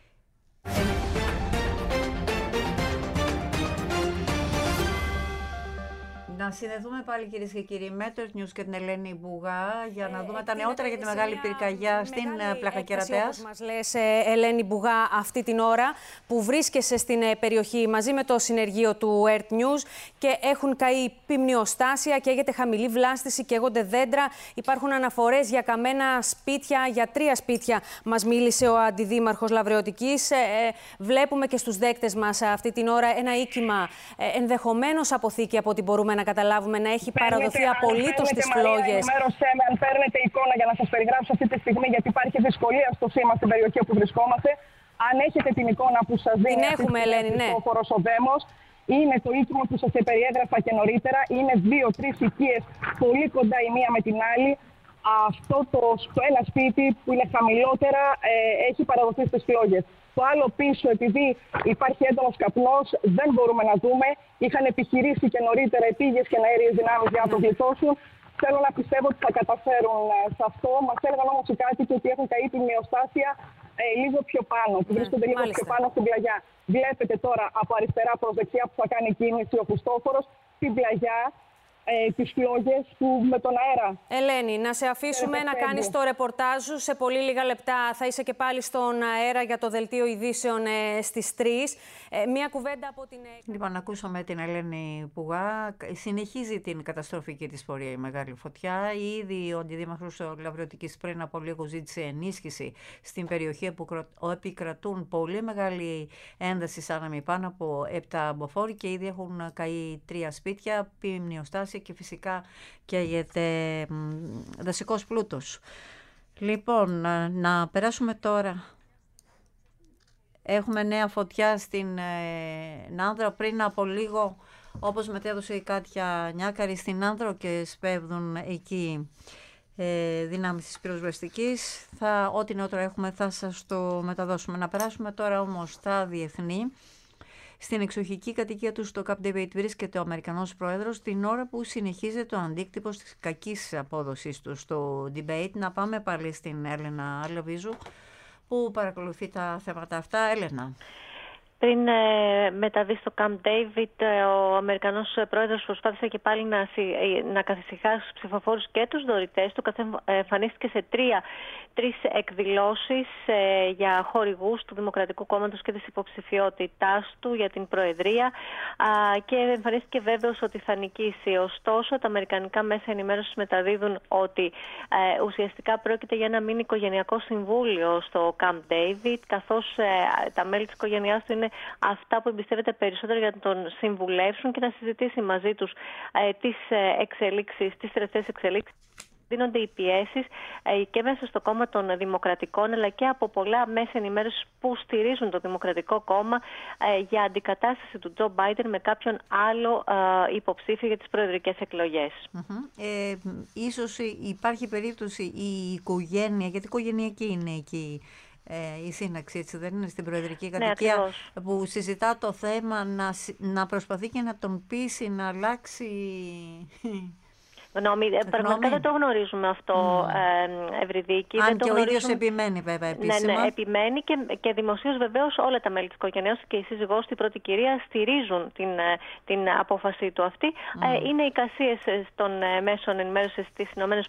Να συνδεθούμε πάλι, κυρίες και κύριοι, με το News και την Ελένη Μπουγά για να δούμε ε, τα νεότερα για τη μεγάλη πυρκαγιά στην πλάκα Κερατέας. Όπως μας λες, Ελένη Μπουγά, αυτή την ώρα που βρίσκεσαι στην περιοχή μαζί με το συνεργείο του Earth News και έχουν καεί πυμνιοστάσια, καίγεται χαμηλή βλάστηση, καίγονται δέντρα. Υπάρχουν αναφορές για καμένα σπίτια, για τρία σπίτια μας μίλησε ο αντιδήμαρχος Λαβρεωτικής. Ε, βλέπουμε και στους δέκτες μας αυτή την ώρα ένα οίκημα, ε, ενδεχομένως αποθήκη από ό,τι μπορούμε να καταλάβουμε. καταλάβουμε, να έχει Παίρνετε, παραδοθεί απολύτως στις φλόγες. Ενημέρωσέ με αν παίρνετε εικόνα για να σας περιγράψω αυτή τη στιγμή, γιατί υπάρχει δυσκολία στο σήμα στην περιοχή όπου βρισκόμαστε. Αν έχετε την εικόνα που σας δίνει την έχουμε, Ελένη, ναι. ο Φοροσοδέμος, είναι το οίκημα που σας περιέγραφα και νωρίτερα. Είναι δύο-τρεις οικίες πολύ κοντά η μία με την άλλη. Αυτό το, το ένα σπίτι που είναι χαμηλότερα ε, έχει παραδοθεί στις φλόγες. Το άλλο πίσω, επειδή υπάρχει έντονος καπνός, δεν μπορούμε να δούμε. Είχαν επιχειρήσει και νωρίτερα επίγειες και αέριες δυνάμεις για να το γλιτώσουν. Θέλω να πιστεύω ότι θα καταφέρουν σε αυτό. Μας έλεγαν όμως οι κάτοικοι ότι έχουν καεί την μειοστάσια ε, λίγο πιο πάνω, που βρίσκονται λίγο πιο πάνω στην πλαγιά. Βλέπετε τώρα από αριστερά προς δεξιά που θα κάνει κίνηση ο Χριστόφορος την πλαγιά. Ε, τις φλόγες που με τον αέρα. Ελένη, να σε αφήσουμε να κάνεις το ρεπορτάζ σου. Σε πολύ λίγα λεπτά θα είσαι και πάλι στον αέρα για το δελτίο ειδήσεων ε, στις τρεις. Ε, μία κουβέντα από την... Λοιπόν, ακούσαμε την Ελένη Πουγά. Συνεχίζει την καταστροφική της πορεία η μεγάλη φωτιά. Ήδη ο αντιδήμαρχος Λαβριωτικής πριν από λίγο ζήτησε ενίσχυση στην περιοχή που επικρατούν πολύ μεγάλη ένταση σάναμη, πάνω από επτά μποφόρ, και ήδη έχουν καεί τρία σπίτια, ποιμνιοστάσια και φυσικά καίγεται δασικός πλούτος. Λοιπόν, να, να περάσουμε τώρα. Έχουμε νέα φωτιά στην ε, Νάνδρο. Πριν από λίγο, όπως μετέδωσε η Κάτια Νιάκαρη, στην Νάνδρο και σπέβδουν εκεί ε, δυνάμεις της πυροσβεστικής. Θα, ό,τι νεότερο έχουμε θα σας το μεταδώσουμε. Να περάσουμε τώρα όμως στα διεθνή. Στην εξοχική κατοικία του στο Camp David βρίσκεται ο Αμερικανός πρόεδρος την ώρα που συνεχίζεται ο αντίκτυπος της κακής απόδοσης του στο debate. Να πάμε πάλι στην Έλενα Λεβίζου που παρακολουθεί τα θέματα αυτά. Έλενα. Πριν ε, μεταβεί στο Camp David, ε, ο Αμερικανός πρόεδρος προσπάθησε και πάλι να, ε, να καθησυχάσει τους ψηφοφόρους και τους δωρητές του. Εμφανίστηκε σε τρία, τρεις εκδηλώσεις ε, για χορηγούς του Δημοκρατικού Κόμματος και της υποψηφιότητάς του για την Προεδρία α, και εμφανίστηκε βέβαιος ότι θα νικήσει. Ωστόσο, τα αμερικανικά μέσα ενημέρωσης μεταδίδουν ότι ε, ουσιαστικά πρόκειται για ένα μίνι οικογενειακό συμβούλιο στο Camp David, καθώς ε, τα μέλη της οικογένειάς του είναι αυτά που εμπιστεύεται περισσότερο για να τον συμβουλεύσουν και να συζητήσει μαζί τους ε, τις εξελίξεις, τις τελευταίες εξελίξεις. Δίνονται οι πιέσεις ε, και μέσα στο κόμμα των Δημοκρατικών, αλλά και από πολλά μέσα ενημέρωσης που στηρίζουν το Δημοκρατικό Κόμμα ε, για αντικατάσταση του Τζο Μπάιντεν με κάποιον άλλο ε, υποψήφιο για τις προεδρικές εκλογές. Mm-hmm. Ε, ίσως υπάρχει περίπτωση η οικογένεια, γιατί οικογενειακή είναι εκεί Ε, η σύναξη, έτσι δεν είναι, στην προεδρική κατοικία, ναι, που συζητά το θέμα να, να προσπαθεί και να τον πείσει να αλλάξει γνώμη. Πραγματικά δεν το γνωρίζουμε αυτό, mm. ε, Ευρυδίκη. Αν δεν και το ο γνωρίζουμε... ίδιος επιμένει βέβαια επίσημα. Ναι, ναι, επιμένει και, και δημοσίως βεβαίως όλα τα μέλη της οικογένειας και η σύζυγός του, η πρώτη κυρία, στηρίζουν την, την απόφαση του αυτή. Mm. Ε, είναι εικασίες των μέσων ενημέρωσης στις ΗΠΑ.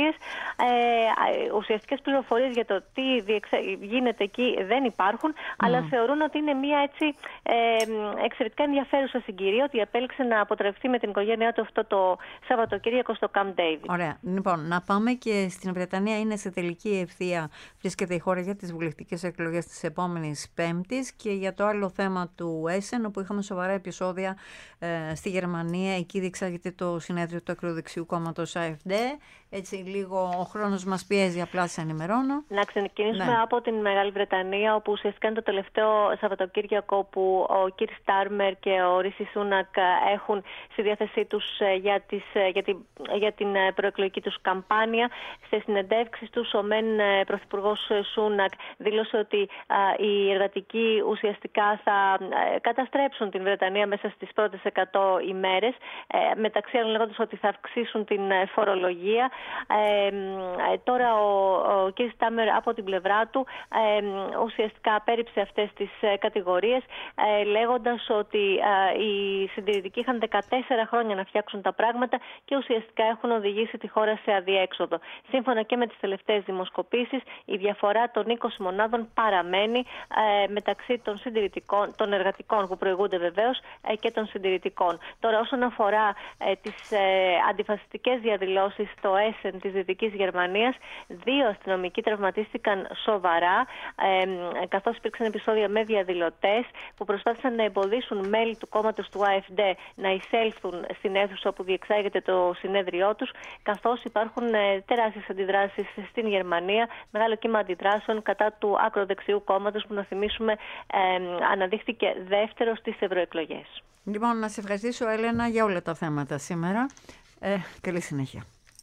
Ε, ουσιαστικές πληροφορίες για το τι διεξε... γίνεται εκεί δεν υπάρχουν, mm. αλλά θεωρούν ότι είναι μια έτσι ε, εξαιρετικά ενδιαφέρουσα συγκυρία, ότι επέλεξε να αποτρεφθεί με την οικογένειά του αυτό το Σαββατοκύριακο στο Camp David. Ωραία. Λοιπόν, να πάμε και στην Βρετανία. Είναι σε τελική ευθεία, βρίσκεται η χώρα για τις βουλευτικές εκλογές της επόμενης Πέμπτης, και για το άλλο θέμα του Έσεν, όπου είχαμε σοβαρά επεισόδια ε, στη Γερμανία. Εκεί διεξάγεται το συνέδριο του ακροδεξιού κόμματος AfD. Έτσι λίγο ο χρόνος μας πιέζει, απλά σε ενημερώνω. Να ξεκινήσουμε ναι. από την Μεγάλη Βρετανία, όπου ουσιαστικά είναι το τελευταίο Σαββατοκύριακο που ο Κίρ Στάρμερ και ο Ρίση Σούνακ έχουν στη διάθεσή τους για, τις, για, την, για την προεκλογική τους καμπάνια. Σε συνεντεύξεις τους, ο μεν πρωθυπουργός Σούνακ δήλωσε ότι α, οι εργατικοί ουσιαστικά θα α, καταστρέψουν την Βρετανία μέσα στις πρώτες εκατό ημέρες, ε, μεταξύ άλλων λέγοντας ότι θα αυξήσουν την φορολογία. Ε, τώρα ο, ο κ. Στάμερ από την πλευρά του ε, ουσιαστικά απέρριψε αυτές τις ε, κατηγορίες ε, λέγοντας ότι ε, οι συντηρητικοί είχαν δεκατέσσερα χρόνια να φτιάξουν τα πράγματα και ουσιαστικά ουσιαστικά έχουν οδηγήσει τη χώρα σε αδιέξοδο. Σύμφωνα και με τις τελευταίες δημοσκοπήσεις, η διαφορά των είκοσι μονάδων παραμένει ε, μεταξύ των συντηρητικών, των εργατικών που προηγούνται βεβαίως ε, και των συντηρητικών. Τώρα, όσον αφορά ε, τις ε, αντιφασιστικές διαδηλώσεις στο Έσεν της Δυτικής Γερμανίας, δύο αστυνομικοί τραυματίστηκαν σοβαρά, ε, καθώς υπήρξαν επεισόδια με διαδηλωτές που προσπάθησαν να εμποδίσουν μέλη του κόμματος του AfD να εισέλθουν στην αίθουσα όπου διεξάγεται το συνέδριό τους, καθώς υπάρχουν ε, τεράστιες αντιδράσεις στην Γερμανία, μεγάλο κύμα αντιδράσεων κατά του ακροδεξιού κόμματος που, να θυμίσουμε, ε, αναδείχθηκε δεύτερο στις ευρωεκλογές. Λοιπόν, να σε ευχαριστήσω, Έλενα, για όλα τα θέματα σήμερα. Ε, καλή συνέχεια.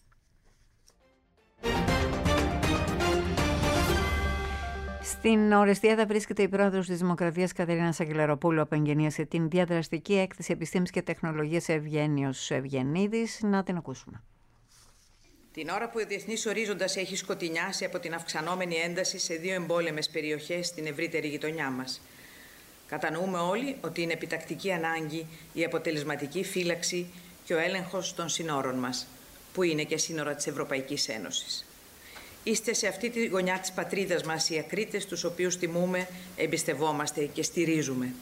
Στην Ορεστιάδα βρίσκεται η πρόεδρος της Δημοκρατίας Κατερίνα Σακελαροπούλου, που εγγενίασε την διαδραστική έκθεση Επιστήμης και Τεχνολογίας Ευγένιος Ευγενίδης. Να την ακούσουμε. Την ώρα που ο διεθνής ορίζοντας έχει σκοτεινιάσει από την αυξανόμενη ένταση σε δύο εμπόλεμες περιοχές στην ευρύτερη γειτονιά μας, κατανοούμε όλοι ότι είναι επιτακτική ανάγκη η αποτελεσματική φύλαξη και ο έλεγχος των συνόρων μας, που είναι και σύνορα της Ευρωπαϊκής Ένωσης. Είστε σε αυτή τη γωνιά της πατρίδας μας οι ακρίτες, τους οποίους τιμούμε, εμπιστευόμαστε και στηρίζουμε.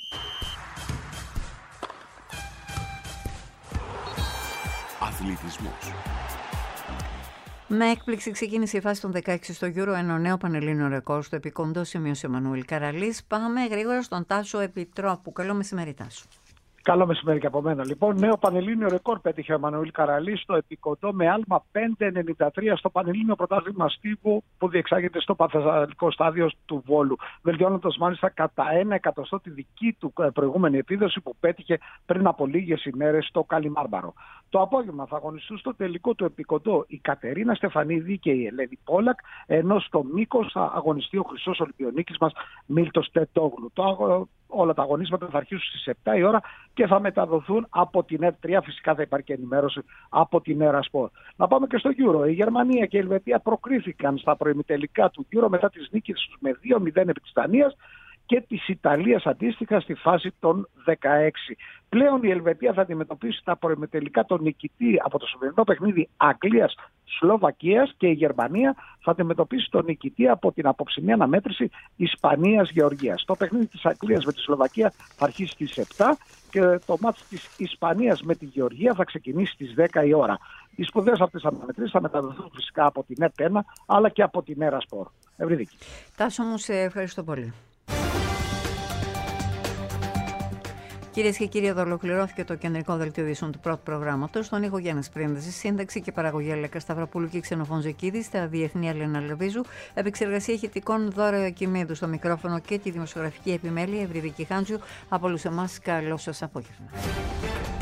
Αθλητισμός. Με έκπληξη ξεκίνησε η φάση των δεκαέξι στο Euro, ένα νέο πανελλήνιο ρεκόρ στο επικοντό σημείωσε ο Εμμανουήλ Καραλής. Πάμε γρήγορα στον Τάσο Επιτρόπου. Καλό μεσημέρι, Τάσο. Καλό μεσημέρι και από μένα. Λοιπόν, νέο πανελλήνιο ρεκόρ πέτυχε ο Εμμανουήλ Καραλής στο επικοντό με άλμα πέντε ενενήντα τρία στο Πανελλήνιο Πρωτάθλημα Στίβου που διεξάγεται στο Παθεσσαλικό Στάδιο του Βόλου. Βελτιώνοντας μάλιστα κατά ένα εκατοστό τη δική του προηγούμενη επίδοση που πέτυχε πριν από λίγες ημέρες στο Καλιμάρμαρο. Το απόγευμα θα αγωνιστούν στο τελικό του επικοντό η Κατερίνα Στεφανίδη και η Ελένη Πόλακ, ενώ στο μήκος θα αγωνιστεί ο χρυσός Ολυμπιονίκης μας Μίλτος Τετόγλου. Το Όλα τα αγωνίσματα θα αρχίσουν στις επτά η ώρα και θα μεταδοθούν από την ΕΡΤ τρία. Φυσικά θα υπάρχει και ενημέρωση από την Ερασπορ. Να πάμε και στο Euro. Η Γερμανία και η Ελβετία προκρίθηκαν στα προημιτελικά του Euro μετά τις νίκες τους με δύο μηδέν επί της Δανίας και της Ιταλίας αντίστοιχα στη φάση των δεκαέξι. Πλέον η Ελβετία θα αντιμετωπίσει τα προημιτελικά τον νικητή από το σημερινό παιχνίδι Αγγλίας-Σλοβακίας και η Γερμανία θα αντιμετωπίσει τον νικητή από την απόψινή αναμέτρηση Ισπανίας-Γεωργίας. Το παιχνίδι της Αγγλίας με τη Σλοβακία θα αρχίσει στις επτά και το μάτς της Ισπανίας με τη Γεωργία θα ξεκινήσει στις δέκα η ώρα. Οι σπουδαίες αυτές αναμετρήσεις θα μεταδοθούν φυσικά από την ΕΡΤ ένα αλλά και από την Ερασπορ. Ευρύδικη. Τάσο μου, σε ευχαριστώ πολύ. Κυρίες και κύριοι, εδώ ολοκληρώθηκε το κεντρικό δελτίο ειδήσεων του πρώτου προγράμματος. Στον ήχο Γιάννης Πρίντεζης, σύνταξη και παραγωγή Αλέκα Σταυροπούλου και Ξενοφών Ζεκίδη, στα διεθνή Ελένα Λεβίζου, επεξεργασία ηχητικών Δώρα Ακιμίδου στο μικρόφωνο και τη δημοσιογραφική επιμέλεια Ευρυδική Χάντζου. Από όλους εμάς, καλό σας απόγευμα.